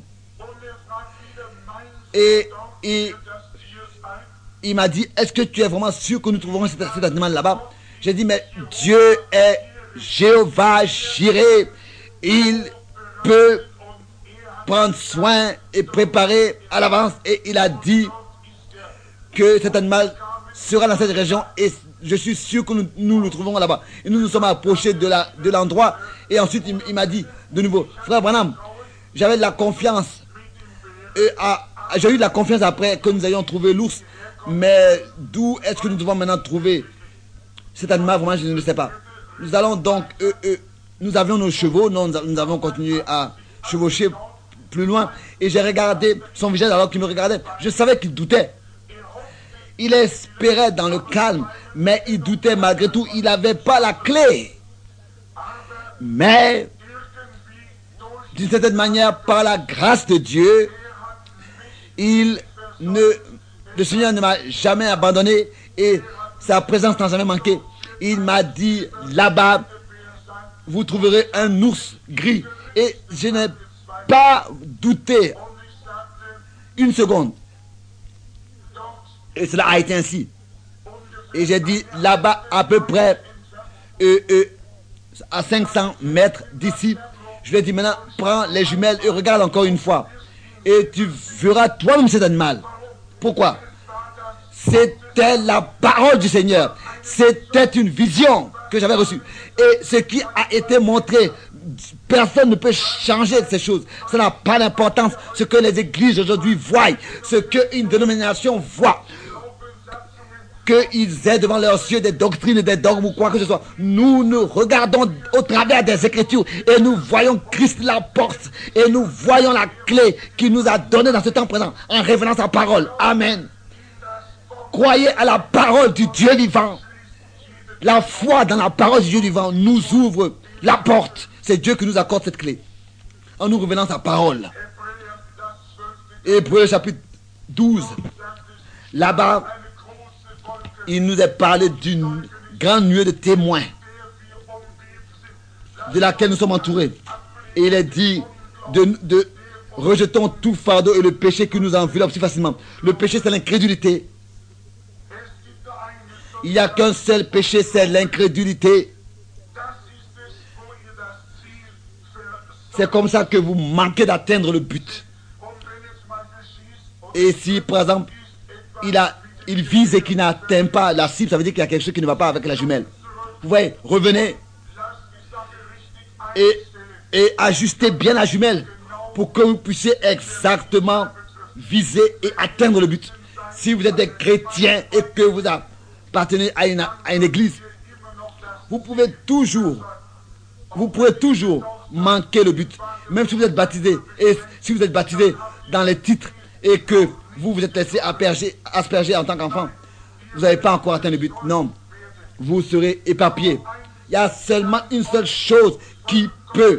Et, et il m'a dit, est-ce que tu es vraiment sûr que nous trouverons cet, cet animal là-bas? J'ai dit, mais Dieu est Jéhovah Jireh, il peut prendre soin et préparer à l'avance, et il a dit que cet animal sera dans cette région et je suis sûr que nous, nous le trouverons là-bas. Et nous nous sommes approchés de, la, de l'endroit et ensuite il, il m'a dit de nouveau, frère Branham, j'avais de la confiance, et à, j'ai eu de la confiance après que nous ayons trouvé l'ours, mais d'où est-ce que nous devons maintenant trouver cet animal? Vraiment, je ne le sais pas. Nous allons donc, euh, euh, nous avions nos chevaux, nous, nous avons continué à chevaucher plus loin, et j'ai regardé son visage alors qu'il me regardait. Je savais qu'il doutait. Il espérait dans le calme, mais il doutait malgré tout. Il n'avait pas la clé. Mais, d'une certaine manière, par la grâce de Dieu, il ne, le Seigneur ne m'a jamais abandonné et sa présence n'a jamais manqué. Il m'a dit, là-bas, vous trouverez un ours gris. Et je n'ai pas douté une seconde. Et cela a été ainsi. Et j'ai dit, là-bas, à peu près euh, euh, à cinq cents mètres d'ici, je lui ai dit, maintenant, prends les jumelles et regarde encore une fois. Et tu verras toi-même cet animal. Pourquoi? C'était la parole du Seigneur. C'était une vision que j'avais reçue. Et ce qui a été montré, personne ne peut changer ces choses. Ça n'a pas d'importance ce que les églises aujourd'hui voient, ce qu'une dénomination voit. Qu'ils aient devant leurs yeux des doctrines, des dogmes ou quoi que ce soit. Nous nous regardons au travers des Écritures et nous voyons Christ la porte et nous voyons la clé qu'il nous a donnée dans ce temps présent en révélant sa parole. Amen. Croyez à la parole du Dieu vivant. La foi dans la parole du Dieu vivant nous ouvre la porte. C'est Dieu qui nous accorde cette clé en nous révélant sa parole. Hébreux chapitre douze. Là-bas, il nous est parlé d'une grande nuée de témoins de laquelle nous sommes entourés. Et il est dit de, de rejetons tout fardeau et le péché qui nous enveloppe si facilement. Le péché, c'est l'incrédulité. Il n'y a qu'un seul péché, c'est l'incrédulité. C'est comme ça que vous manquez d'atteindre le but. Et si, par exemple, il a il vise et qu'il n'atteint pas la cible, ça veut dire qu'il y a quelque chose qui ne va pas avec la jumelle. Vous voyez, revenez et, et ajustez bien la jumelle pour que vous puissiez exactement viser et atteindre le but. Si vous êtes des chrétiens et que vous appartenez à une, à une église, vous pouvez toujours, vous pouvez toujours manquer le but. Même si vous êtes baptisé, et si vous êtes baptisé dans les titres et que vous vous êtes laissé asperger, asperger en tant qu'enfant, vous n'avez pas encore atteint le but. Non, vous serez éparpillé. Il y a seulement une seule chose qui peut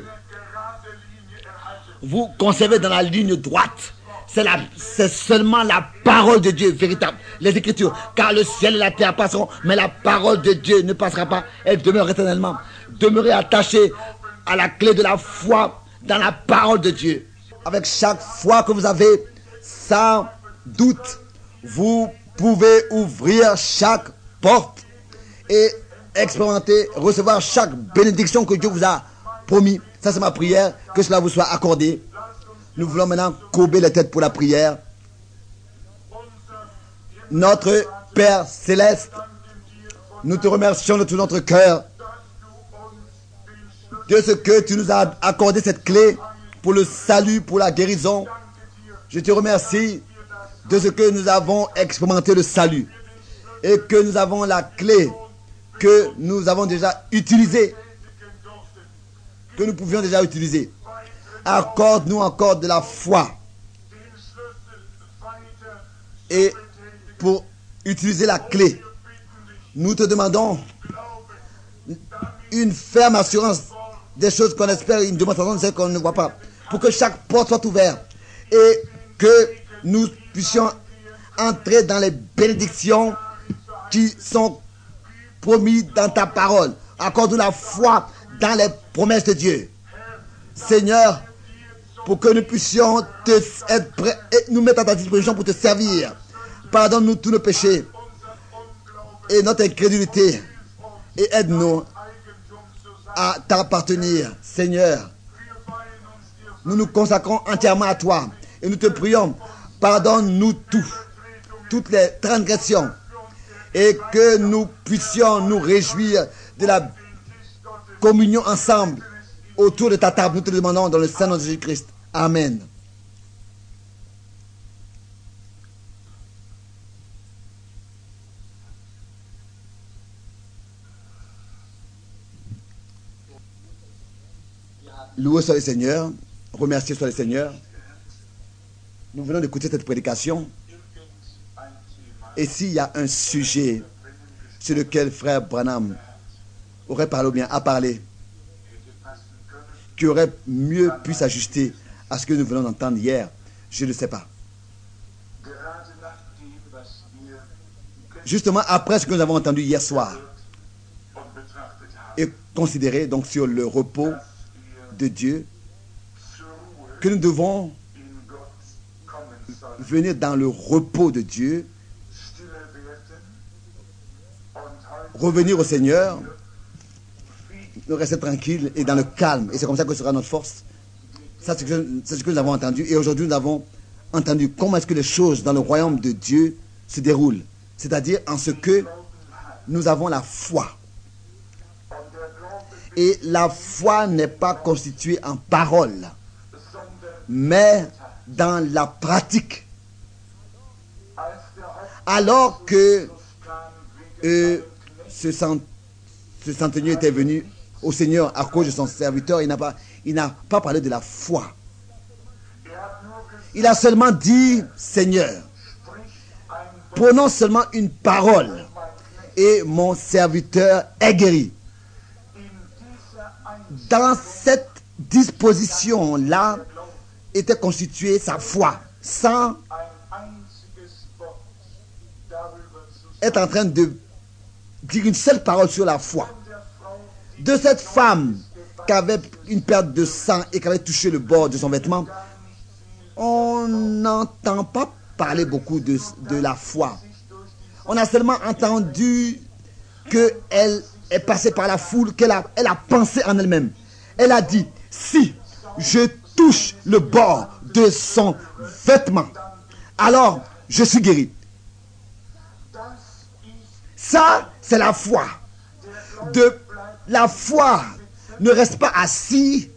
vous conserver dans la ligne droite. C'est, la, c'est seulement la parole de Dieu véritable, les Écritures. Car le ciel et la terre passeront, mais la parole de Dieu ne passera pas. Elle demeure éternellement. Demeurez attachés à la clé de la foi dans la parole de Dieu. Avec chaque foi que vous avez, sans doute, vous pouvez ouvrir chaque porte et expérimenter, recevoir chaque bénédiction que Dieu vous a promis. Ça, c'est ma prière, que cela vous soit accordé. Nous voulons maintenant courber les têtes pour la prière. Notre Père Céleste, nous te remercions de tout notre cœur de ce que tu nous as accordé cette clé pour le salut, pour la guérison. Je te remercie de ce que nous avons expérimenté le salut et que nous avons la clé que nous avons déjà utilisée, que nous pouvions déjà utiliser. Accorde-nous encore de la foi. Et pour utiliser la clé, nous te demandons une ferme assurance des choses qu'on espère, une démonstration de celles qu'on ne voit pas. Pour que chaque porte soit ouverte et que nous puissions entrer dans les bénédictions qui sont promises dans ta parole. Accorde-nous la foi dans les promesses de Dieu. Seigneur, pour que nous puissions te, être prêts et nous mettre à ta disposition pour te servir. Pardonne-nous tous nos péchés et notre incrédulité et aide-nous à t'appartenir. Seigneur, nous nous consacrons entièrement à toi et nous te prions, pardonne-nous tout, toutes les transgressions et que nous puissions nous réjouir de la communion ensemble autour de ta table. Nous te demandons dans le Saint nom de Jésus-Christ. Amen. Loué soit le Seigneur, remercié soit le Seigneur. Nous venons d'écouter cette prédication. Et s'il y a un sujet sur lequel frère Branham aurait parlé ou bien a parlé, qui aurait mieux pu s'ajuster à ce que nous venons d'entendre hier, je ne sais pas. Justement, après ce que nous avons entendu hier soir, et considéré donc sur le repos de Dieu, que nous devons venir dans le repos de Dieu, revenir au Seigneur, nous rester tranquilles et dans le calme. Et c'est comme ça que sera notre force. Ça, c'est ce que nous avons entendu. Et aujourd'hui, nous avons entendu comment est-ce que les choses dans le royaume de Dieu se déroulent. C'est-à-dire en ce que nous avons la foi. Et la foi n'est pas constituée en parole, mais dans la pratique. Alors que euh, ce, cent, ce centenier était venu au Seigneur à cause de son serviteur, il n'a pas, il n'a pas parlé de la foi. Il a seulement dit, Seigneur, prononce seulement une parole et mon serviteur est guéri. Dans cette disposition-là était constituée sa foi, sans être en train de dire une seule parole sur la foi. De cette femme qui avait une perte de sang et qui avait touché le bord de son vêtement, on n'entend pas parler beaucoup de, de la foi. On a seulement entendu qu'elle est passée par la foule, qu'elle a, elle a pensé en elle-même. Elle a dit, si je touche le bord de son vêtement, alors je suis guéri. Ça, c'est la foi. De la foi ne reste pas assis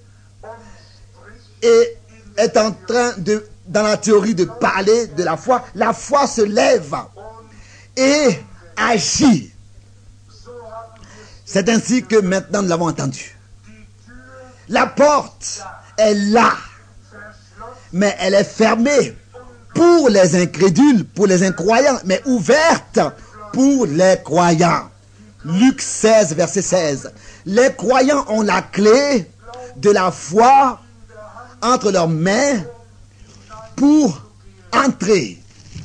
et est en train de, dans la théorie, de parler de la foi. La foi se lève et agit. C'est ainsi que maintenant nous l'avons entendu. La porte est là, mais elle est fermée pour les incrédules, pour les incroyants, mais ouverte pour les croyants. Luc seize, verset seize. Les croyants ont la clé de la foi entre leurs mains pour entrer.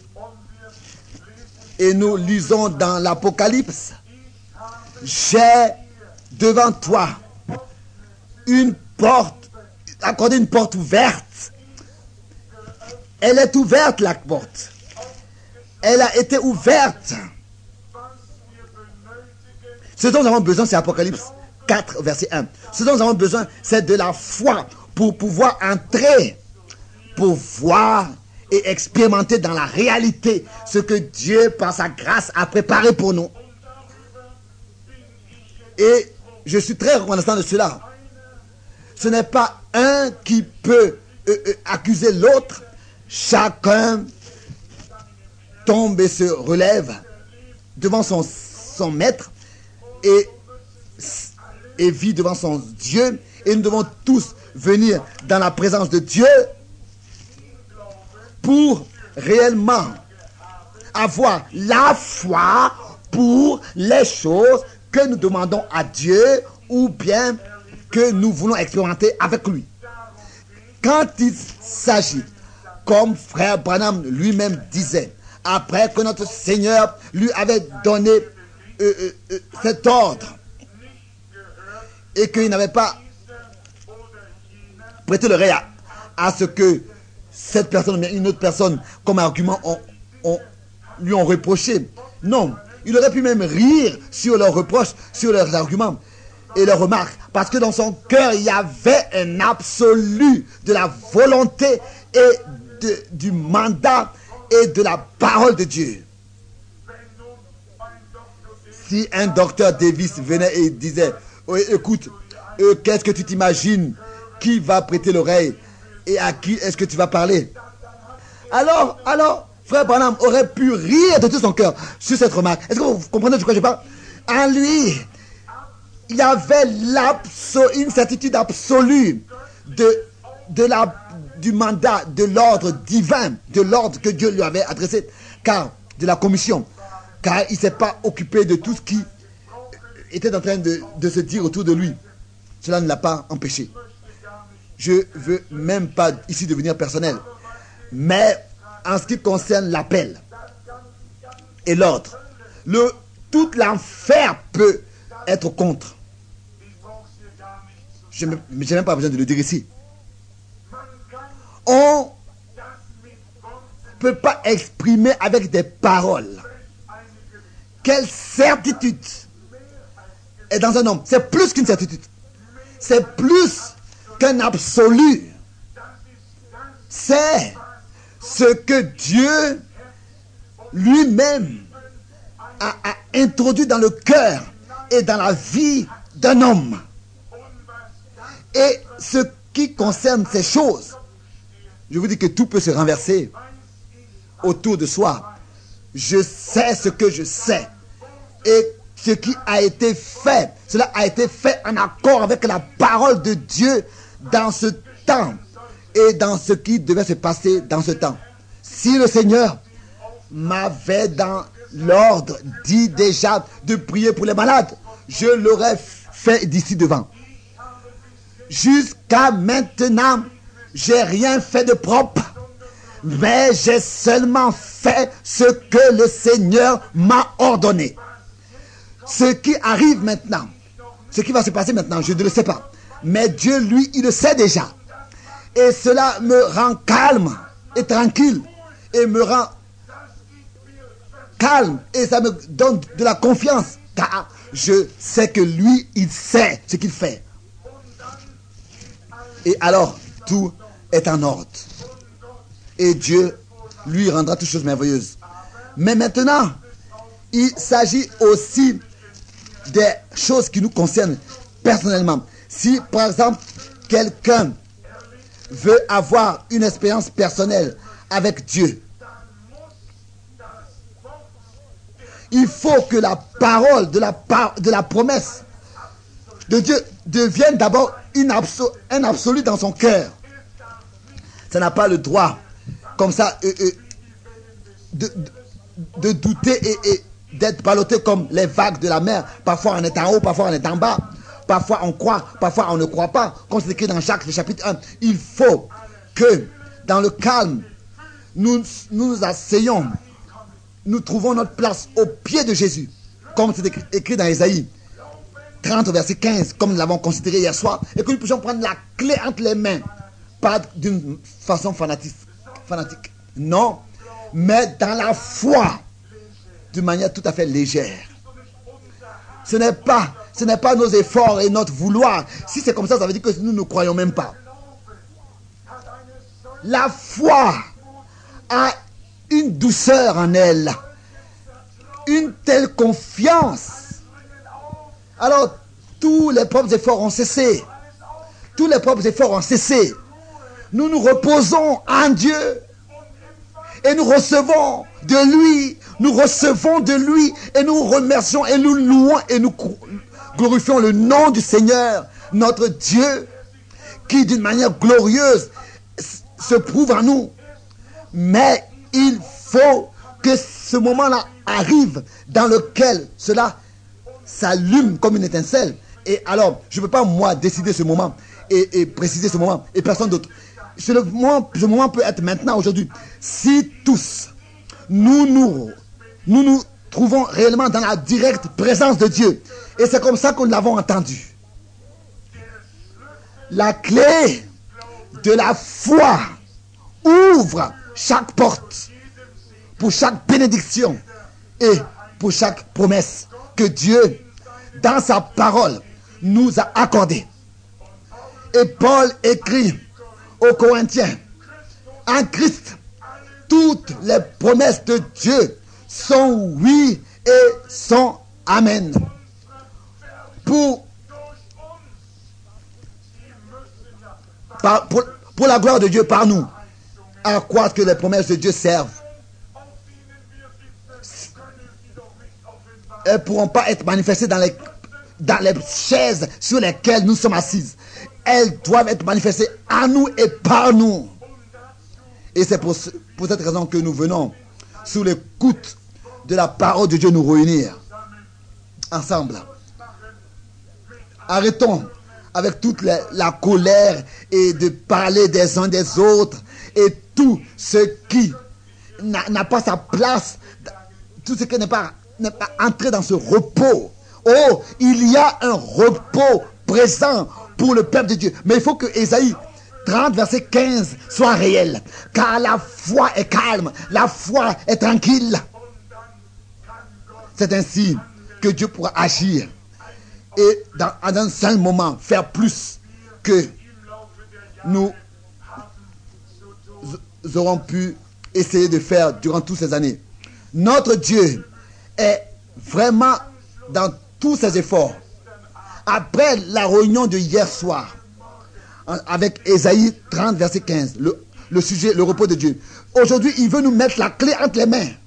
Et nous lisons dans l'Apocalypse, j'ai devant toi une porte, accordé une porte ouverte. Elle est ouverte, la porte. Elle a été ouverte. Ce dont nous avons besoin, c'est Apocalypse quatre, verset un. Ce dont nous avons besoin, c'est de la foi pour pouvoir entrer, pour voir et expérimenter dans la réalité ce que Dieu, par sa grâce, a préparé pour nous. Et je suis très reconnaissant de cela. Ce n'est pas un qui peut euh, euh, accuser l'autre. Chacun tombe et se relève devant son, son maître et, et vit devant son Dieu. Et nous devons tous venir dans la présence de Dieu pour réellement avoir la foi pour les choses que nous demandons à Dieu ou bien que nous voulons expérimenter avec lui. Quand il s'agit, comme frère Branham lui-même disait, après que notre Seigneur lui avait donné euh, euh, euh, cet ordre et qu'il n'avait pas prêté l'oreille à, à ce que cette personne ou bien une autre personne comme argument on, on, lui ont reproché. Non, il aurait pu même rire sur leurs reproches, sur leurs arguments et leurs remarques, parce que dans son cœur il y avait un absolu de la volonté et de, du mandat et de la parole de Dieu. Si un docteur Davis venait et disait oh, écoute, euh, qu'est-ce que tu t'imagines, qui va prêter l'oreille et à qui est-ce que tu vas parler, alors, alors frère Branham aurait pu rire de tout son cœur sur cette remarque. Est-ce que vous comprenez de quoi je parle? En lui, il y avait une certitude absolue de, de la, du mandat, de l'ordre divin, de l'ordre que Dieu lui avait adressé, car de la commission, car il ne s'est pas occupé de tout ce qui était en train de, de se dire autour de lui. Cela ne l'a pas empêché. Je ne veux même pas ici devenir personnel, mais en ce qui concerne l'appel et l'ordre, le, tout l'enfer peut être contre. Je n'ai même pas besoin de le dire ici. On ne peut pas exprimer avec des paroles quelle certitude est dans un homme. C'est plus qu'une certitude. C'est plus qu'un absolu. C'est ce que Dieu lui-même a, a introduit dans le cœur et dans la vie d'un homme. Et ce qui concerne ces choses, je vous dis que tout peut se renverser autour de soi. Je sais ce que je sais. Et ce qui a été fait, cela a été fait en accord avec la parole de Dieu dans ce temps et dans ce qui devait se passer dans ce temps. Si le Seigneur m'avait dans l'ordre dit déjà de prier pour les malades, je l'aurais fait d'ici devant. Jusqu'à maintenant, j'ai rien fait de propre, mais j'ai seulement fait ce que le Seigneur m'a ordonné. Ce qui arrive maintenant, ce qui va se passer maintenant, je ne le sais pas, mais Dieu, lui, il le sait déjà. Et cela me rend calme et tranquille, et me rend calme, et ça me donne de la confiance, car je sais que lui, il sait ce qu'il fait. Et alors, tout est en ordre. Et Dieu lui rendra toutes choses merveilleuses. Mais maintenant, il s'agit aussi des choses qui nous concernent personnellement. Si, par exemple, quelqu'un veut avoir une expérience personnelle avec Dieu, il faut que la parole de la, par, de la promesse de Dieu devienne d'abord une abso, un absolu dans son cœur. Ça n'a pas le droit, comme ça, euh, euh, de, de, de douter et, et d'être ballotté comme les vagues de la mer. Parfois on est en haut, parfois on est en bas. Parfois on croit, parfois on ne croit pas. Comme c'est écrit dans Jacques, le chapitre un, il faut que dans le calme, nous nous, nous asseyons, nous trouvons notre place au pied de Jésus. Comme c'est écrit, écrit dans Ésaïe trente, verset quinze, comme nous l'avons considéré hier soir, et que nous puissions prendre la clé entre les mains, pas d'une façon fanatique, fanatique, non, mais dans la foi, d'une manière tout à fait légère. Ce n'est pas, ce n'est pas nos efforts et notre vouloir. Si c'est comme ça, ça veut dire que nous ne croyons même pas. La foi a une douceur en elle, une telle confiance. Alors, tous les propres efforts ont cessé. Tous les propres efforts ont cessé. Nous nous reposons en Dieu et nous recevons de lui. Nous recevons de lui et nous remercions et nous louons et nous glorifions le nom du Seigneur, notre Dieu, qui d'une manière glorieuse se prouve en nous. Mais il faut que ce moment-là arrive dans lequel cela s'allume comme une étincelle. Et alors, je ne peux pas moi décider ce moment et, et préciser ce moment et personne d'autre. Ce moment, ce moment peut être maintenant, aujourd'hui. Si tous, nous nous, nous nous trouvons réellement dans la directe présence de Dieu. Et c'est comme ça que nous l'avons entendu. La clé de la foi ouvre chaque porte pour chaque bénédiction et pour chaque promesse que Dieu, dans sa parole, nous a accordée. Et Paul écrit aux Corinthiens, en Christ, toutes les promesses de Dieu sont oui et sont amen. Pour, par, pour, pour la gloire de Dieu par nous, à quoi que les promesses de Dieu servent. Elles ne pourront pas être manifestées dans les, dans les chaises sur lesquelles nous sommes assises. Elles doivent être manifestées en nous et par nous. Et c'est pour, pour cette raison que nous venons, sous l'écoute de la parole de Dieu, nous réunir ensemble. Arrêtons avec toute la, la colère et de parler des uns des autres et tout ce qui n'a, n'a pas sa place, tout ce qui n'est pas, n'est pas entré dans ce repos. Oh, il y a un repos présent pour le peuple de Dieu. Mais il faut que Ésaïe trente, verset quinze soit réel. Car la foi est calme, la foi est tranquille. C'est ainsi que Dieu pourra agir. Et dans, dans un seul moment, faire plus que nous aurons pu essayer de faire durant toutes ces années. Notre Dieu est vraiment dans tous ses efforts. Après la réunion de hier soir, avec Ésaïe trente, verset quinze, le, le sujet, le repos de Dieu. Aujourd'hui, il veut nous mettre la clé entre les mains.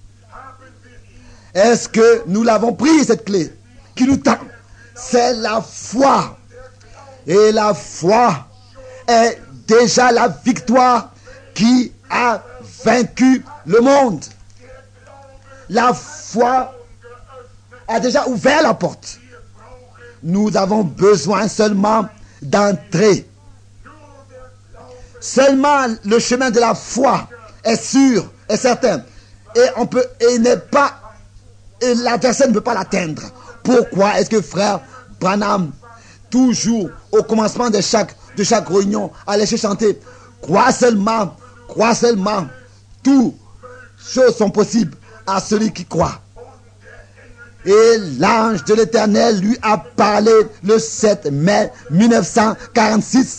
Est-ce que nous l'avons pris, cette clé qui nous tend? C'est la foi. Et la foi est déjà la victoire qui a vaincu le monde. La foi a déjà ouvert la porte. Nous avons besoin seulement d'entrer. Seulement le chemin de la foi est sûr et certain. Et on peut, et n'est pas, et l'adversaire ne peut pas l'atteindre. Pourquoi est-ce que frère Branham, toujours au commencement de chaque, de chaque réunion, allait chanter, crois seulement, crois seulement, toutes choses sont possibles à celui qui croit. Et l'ange de l'Éternel lui a parlé le sept mai mille neuf cent quarante-six.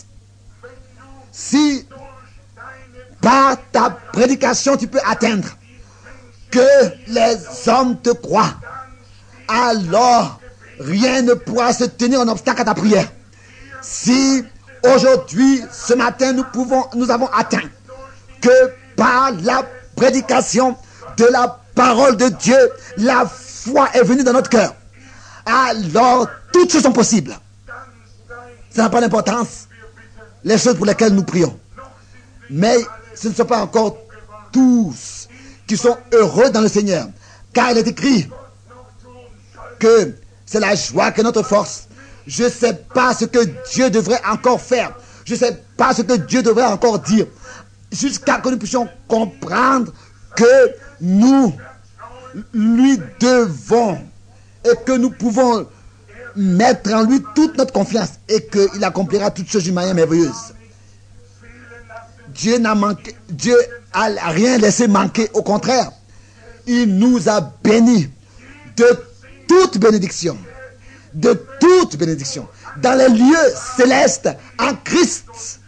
Si par ta prédication tu peux atteindre, que les hommes te croient, alors rien ne pourra se tenir en obstacle à ta prière. Si aujourd'hui, ce matin, nous pouvons, nous avons atteint que par la prédication de la parole de Dieu, la foi est venue dans notre cœur, alors toutes choses sont possibles. Ça n'a pas d'importance, les choses pour lesquelles nous prions. Mais ce ne sont pas encore tous qui sont heureux dans le Seigneur. Car il est écrit que c'est la joie qui est notre force. Je ne sais pas ce que Dieu devrait encore faire. Je ne sais pas ce que Dieu devrait encore dire. Jusqu'à que nous puissions comprendre que nous lui devons et que nous pouvons mettre en lui toute notre confiance et qu'il accomplira toutes choses d'une manière merveilleuse. Dieu n'a manqué, Dieu a rien laissé manquer. Au contraire, il nous a bénis de toute bénédiction, de toute bénédiction, dans les lieux célestes, en Christ,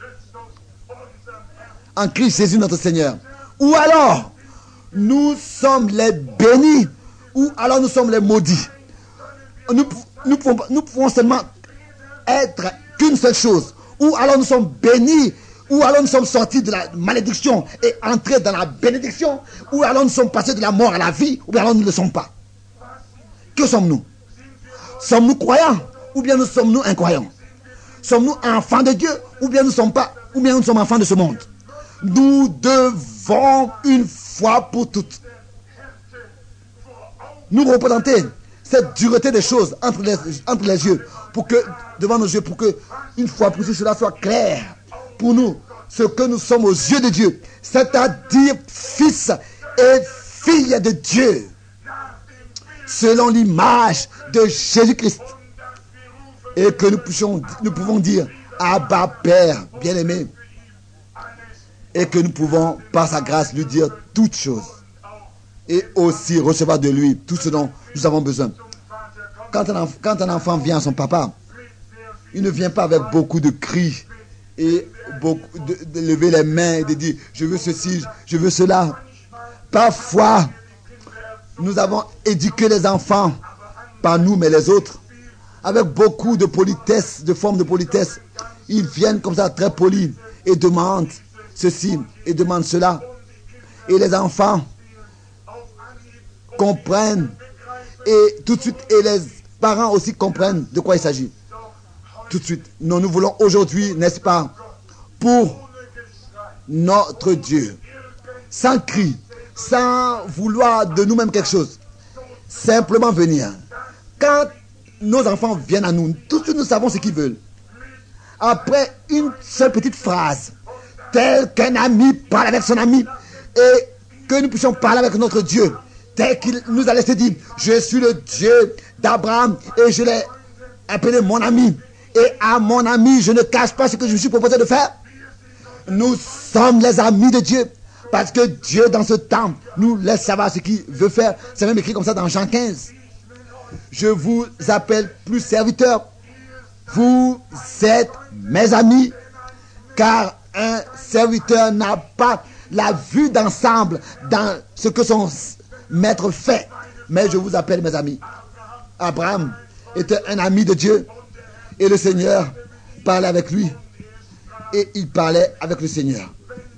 en Christ Jésus notre Seigneur. Ou alors, nous sommes les bénis, ou alors nous sommes les maudits. Nous, nous, pouvons, nous pouvons seulement être qu'une seule chose. Ou alors nous sommes bénis, ou alors nous sommes sortis de la malédiction et entrés dans la bénédiction, ou alors nous sommes passés de la mort à la vie, ou bien alors nous ne le sommes pas. Que sommes-nous? Sommes-nous croyants, ou bien nous sommes-nous incroyants? Sommes-nous enfants de Dieu, ou bien nous sommes pas, ou bien nous sommes enfants de ce monde? Nous devons une fois pour toutes nous représenter cette dureté des choses entre les, entre les yeux, pour que, devant nos yeux, pour que, une fois pour toutes, cela soit clair pour nous, ce que nous sommes aux yeux de Dieu, c'est-à-dire fils et filles de Dieu, selon l'image de Jésus-Christ, et que nous, puissions, nous pouvons dire Abba Père bien-aimé, et que nous pouvons par sa grâce lui dire toutes choses et aussi recevoir de lui tout ce dont nous avons besoin. Quand un, enfant, quand un enfant vient à son papa, il ne vient pas avec beaucoup de cris et beaucoup de, de lever les mains et de dire je veux ceci, je veux cela. Parfois, nous avons éduqué les enfants, pas nous mais les autres, avec beaucoup de politesse, de formes de politesse. Ils viennent comme ça très polis et demandent ceci et demandent cela. Et les enfants comprennent et tout de suite, et les parents aussi comprennent de quoi il s'agit. Tout de suite. Non, nous voulons aujourd'hui, n'est-ce pas, pour notre Dieu, sans cri, sans vouloir de nous-mêmes quelque chose, simplement venir. Quand nos enfants viennent à nous, tout de suite nous savons ce qu'ils veulent. Après une seule petite phrase, tel qu'un ami parle avec son ami, et que nous puissions parler avec notre Dieu, tel qu'il nous a laissé dire, je suis le Dieu d'Abraham et je l'ai appelé mon ami. Et à mon ami, je ne cache pas ce que je me suis proposé de faire. Nous sommes les amis de Dieu, parce que Dieu, dans ce temps, nous laisse savoir ce qu'il veut faire. C'est même écrit comme ça dans Jean quinze. Je vous appelle plus serviteurs. Vous êtes mes amis, car un serviteur n'a pas la vue d'ensemble dans ce que son maître fait. Mais je vous appelle mes amis. Abraham était un ami de Dieu et le Seigneur parlait avec lui et il parlait avec le Seigneur.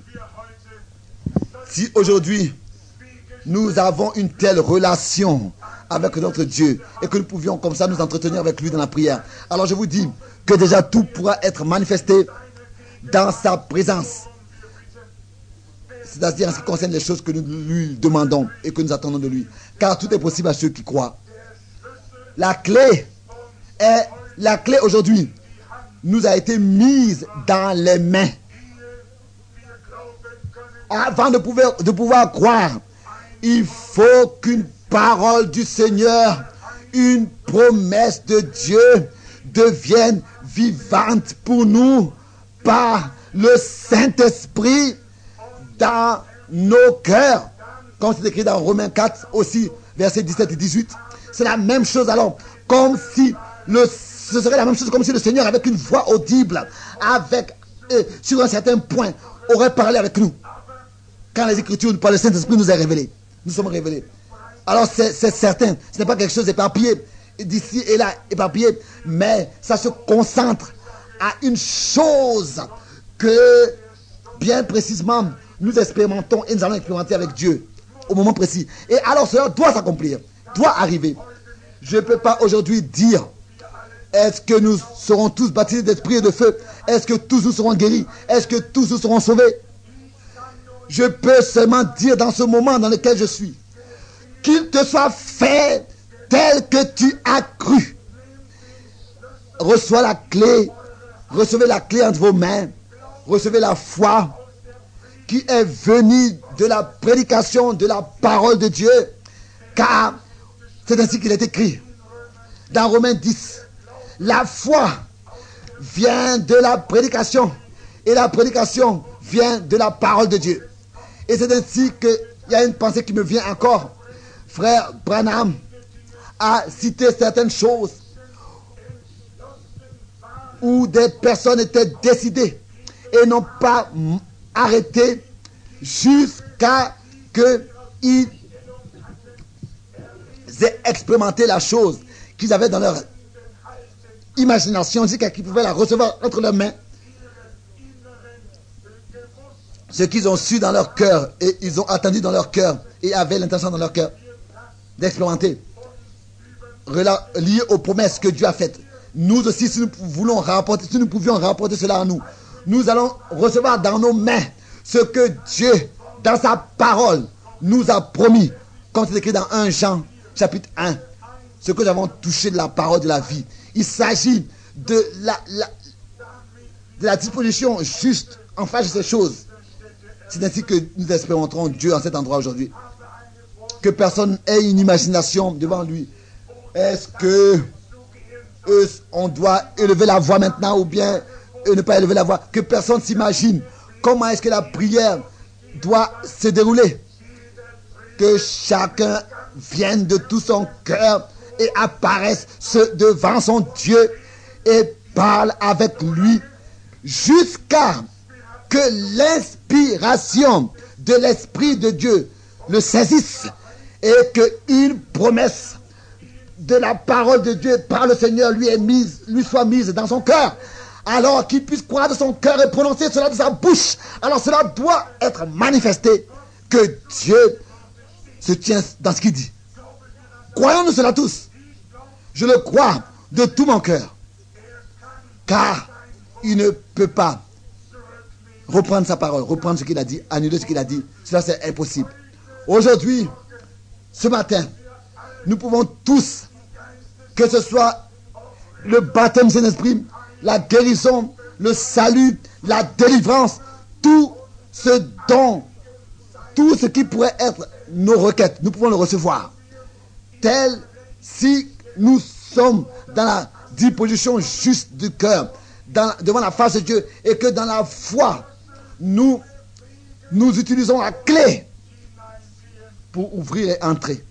Si aujourd'hui nous avons une telle relation avec notre Dieu et que nous pouvions comme ça nous entretenir avec lui dans la prière, alors je vous dis que déjà tout pourra être manifesté dans sa présence, c'est-à-dire en ce qui concerne les choses que nous lui demandons et que nous attendons de lui, car tout est possible à ceux qui croient. La clé est la clé aujourd'hui nous a été mise dans les mains. Avant de pouvoir, de pouvoir croire, il faut qu'une parole du Seigneur, une promesse de Dieu devienne vivante pour nous par le Saint-Esprit dans nos cœurs. Comme c'est écrit dans Romains quatre aussi, versets dix-sept et dix-huit. C'est la même chose alors, comme si le, ce serait la même chose comme si le Seigneur avec une voix audible, avec, euh, sur un certain point, aurait parlé avec nous. Quand les Écritures, par le Saint-Esprit nous a révélé. nous sommes révélés. Alors c'est, c'est certain, ce n'est pas quelque chose d'éparpillé, d'ici et là éparpillé, mais ça se concentre à une chose que bien précisément nous expérimentons et nous allons expérimenter avec Dieu au moment précis. Et alors cela doit s'accomplir, doit arriver. Je ne peux pas aujourd'hui dire est-ce que nous serons tous baptisés d'esprit et de feu, est-ce que tous nous serons guéris, est-ce que tous nous serons sauvés. Je peux seulement dire dans ce moment dans lequel je suis, qu'il te soit fait tel que tu as cru. Reçois la clé, recevez la clé entre vos mains, recevez la foi qui est venue de la prédication de la parole de Dieu, car c'est ainsi qu'il est écrit dans Romains dix. La foi vient de la prédication et la prédication vient de la parole de Dieu. Et c'est ainsi qu'il y a une pensée qui me vient encore. Frère Branham a cité certaines choses où des personnes étaient décidées et n'ont pas arrêté jusqu'à ce qu'ils aient expérimenté la chose qu'ils avaient dans leur imagination, jusqu'à qu'ils pouvaient la recevoir entre leurs mains. Ce qu'ils ont su dans leur cœur et ils ont attendu dans leur cœur et avaient l'intention dans leur cœur d'expérimenter, lié aux promesses que Dieu a faites. Nous aussi, si nous voulons rapporter, si nous pouvions rapporter cela à nous, nous allons recevoir dans nos mains ce que Dieu, dans sa parole, nous a promis, comme c'est écrit dans premier Jean, chapitre un, ce que nous avons touché de la parole de la vie. Il s'agit de la, la, de la disposition juste en face de ces choses. C'est ainsi que nous expérimenterons Dieu en cet endroit aujourd'hui. Que personne ait une imagination devant lui. Est-ce que euh, on doit élever la voix maintenant ou bien euh, ne pas élever la voix? Que personne s'imagine comment est-ce que la prière doit se dérouler. Que chacun vienne de tout son cœur et apparaisse devant son Dieu et parle avec lui jusqu'à que l'inspiration de l'Esprit de Dieu le saisisse et qu'une promesse de la parole de Dieu par le Seigneur lui, est mise, lui soit mise dans son cœur. Alors qu'il puisse croire de son cœur et prononcer cela de sa bouche. Alors cela doit être manifesté que Dieu se tient dans ce qu'il dit. Croyons-nous cela tous. Je le crois de tout mon cœur. Car il ne peut pas reprendre sa parole, reprendre ce qu'il a dit, annuler ce qu'il a dit. Cela, c'est impossible. Aujourd'hui, ce matin, nous pouvons tous, que ce soit le baptême du Saint-Esprit, la guérison, le salut, la délivrance, tout ce dont, tout ce qui pourrait être nos requêtes, nous pouvons le recevoir. Tel si nous sommes dans la disposition juste du cœur, dans, devant la face de Dieu, et que dans la foi, nous, nous utilisons la clé pour ouvrir et entrer.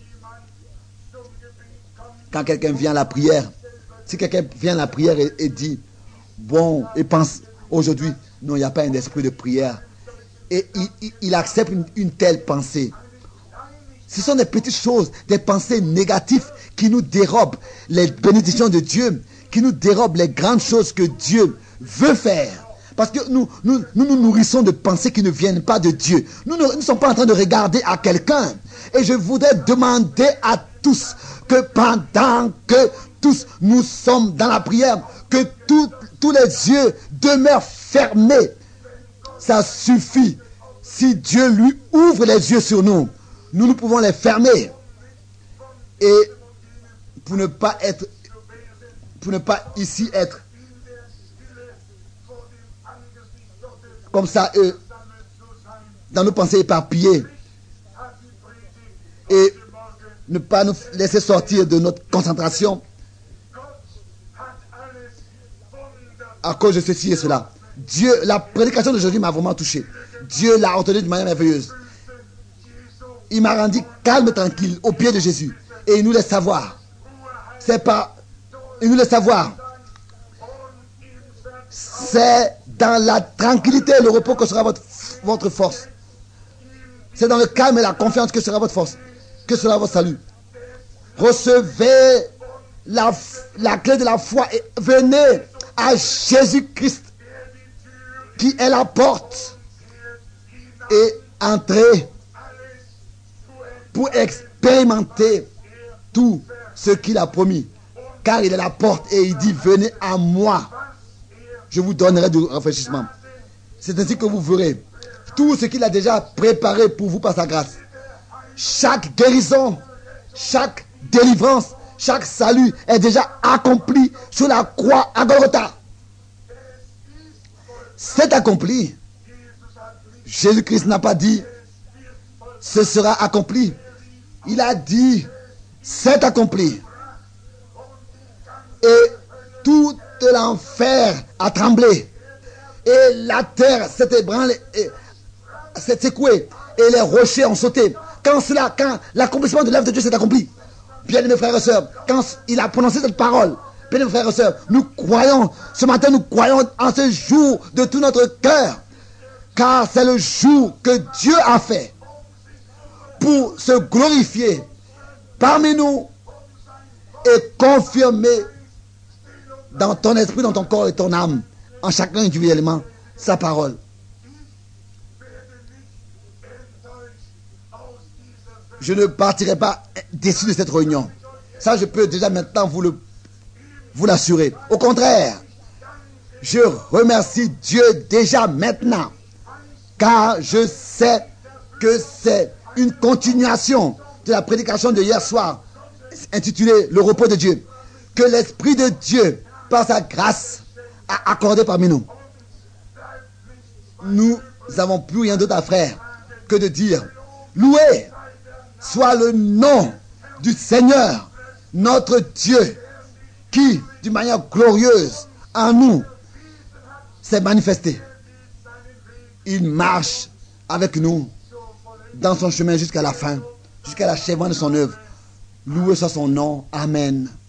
Quand quelqu'un vient à la prière, si quelqu'un vient à la prière et, et dit, bon, et pense aujourd'hui, non, il n'y a pas un esprit de prière, et il, il, il accepte une, une telle pensée. Ce sont des petites choses, des pensées négatives qui nous dérobent les bénédictions de Dieu, qui nous dérobent les grandes choses que Dieu veut faire. Parce que nous nous, nous nous nourrissons de pensées qui ne viennent pas de Dieu. Nous ne, nous ne sommes pas en train de regarder à quelqu'un. Et je voudrais demander à tous que pendant que tous nous sommes dans la prière, que tout, tous les yeux demeurent fermés. Ça suffit. Si Dieu lui ouvre les yeux sur nous, nous, nous pouvons les fermer. Et pour ne pas être, pour ne pas ici être comme ça, euh, dans nos pensées éparpillées, et ne pas nous laisser sortir de notre concentration à cause de ceci et cela. Dieu, la prédication d'aujourd'hui m'a vraiment touché. Dieu l'a entendu de manière merveilleuse. Il m'a rendu calme, tranquille, au pied de Jésus. Et il nous laisse savoir. C'est pas... Il nous laisse savoir. C'est dans la tranquillité et le repos que sera votre, votre force. C'est dans le calme et la confiance que sera votre force, que sera votre salut. Recevez la, la clé de la foi et venez à Jésus-Christ qui est la porte et entrez pour expérimenter tout ce qu'il a promis. Car il est la porte et il dit venez à moi. Je vous donnerai du rafraîchissement. C'est ainsi que vous verrez tout ce qu'il a déjà préparé pour vous par sa grâce. Chaque guérison, chaque délivrance, chaque salut est déjà accompli sur la croix à Golgotha. C'est accompli. Jésus-Christ n'a pas dit ce sera accompli. Il a dit c'est accompli. Et tout l'enfer a tremblé. Et la terre s'est ébranlée, s'est secouée. Et les rochers ont sauté. Quand cela, quand l'accomplissement de l'œuvre de Dieu s'est accompli, bien aimés frères et sœurs, quand il a prononcé cette parole, bien aimés frères et sœurs, nous croyons, ce matin nous croyons en ce jour de tout notre cœur. Car c'est le jour que Dieu a fait pour se glorifier parmi nous et confirmer dans ton esprit, dans ton corps et ton âme, en chacun individuellement, sa parole. Je ne partirai pas déçu de cette réunion. Ça, je peux déjà maintenant vous le, vous l'assurer. Au contraire, je remercie Dieu déjà maintenant, car je sais que c'est une continuation de la prédication de hier soir, intitulée Le repos de Dieu, que l'Esprit de Dieu, par sa grâce, a accordé parmi nous. Nous n'avons plus rien d'autre à faire que de dire loué soit le nom du Seigneur, notre Dieu, qui, d'une manière glorieuse, en nous, s'est manifesté. Il marche avec nous dans son chemin jusqu'à la fin, jusqu'à l'achèvement de son œuvre. Loué soit son nom. Amen.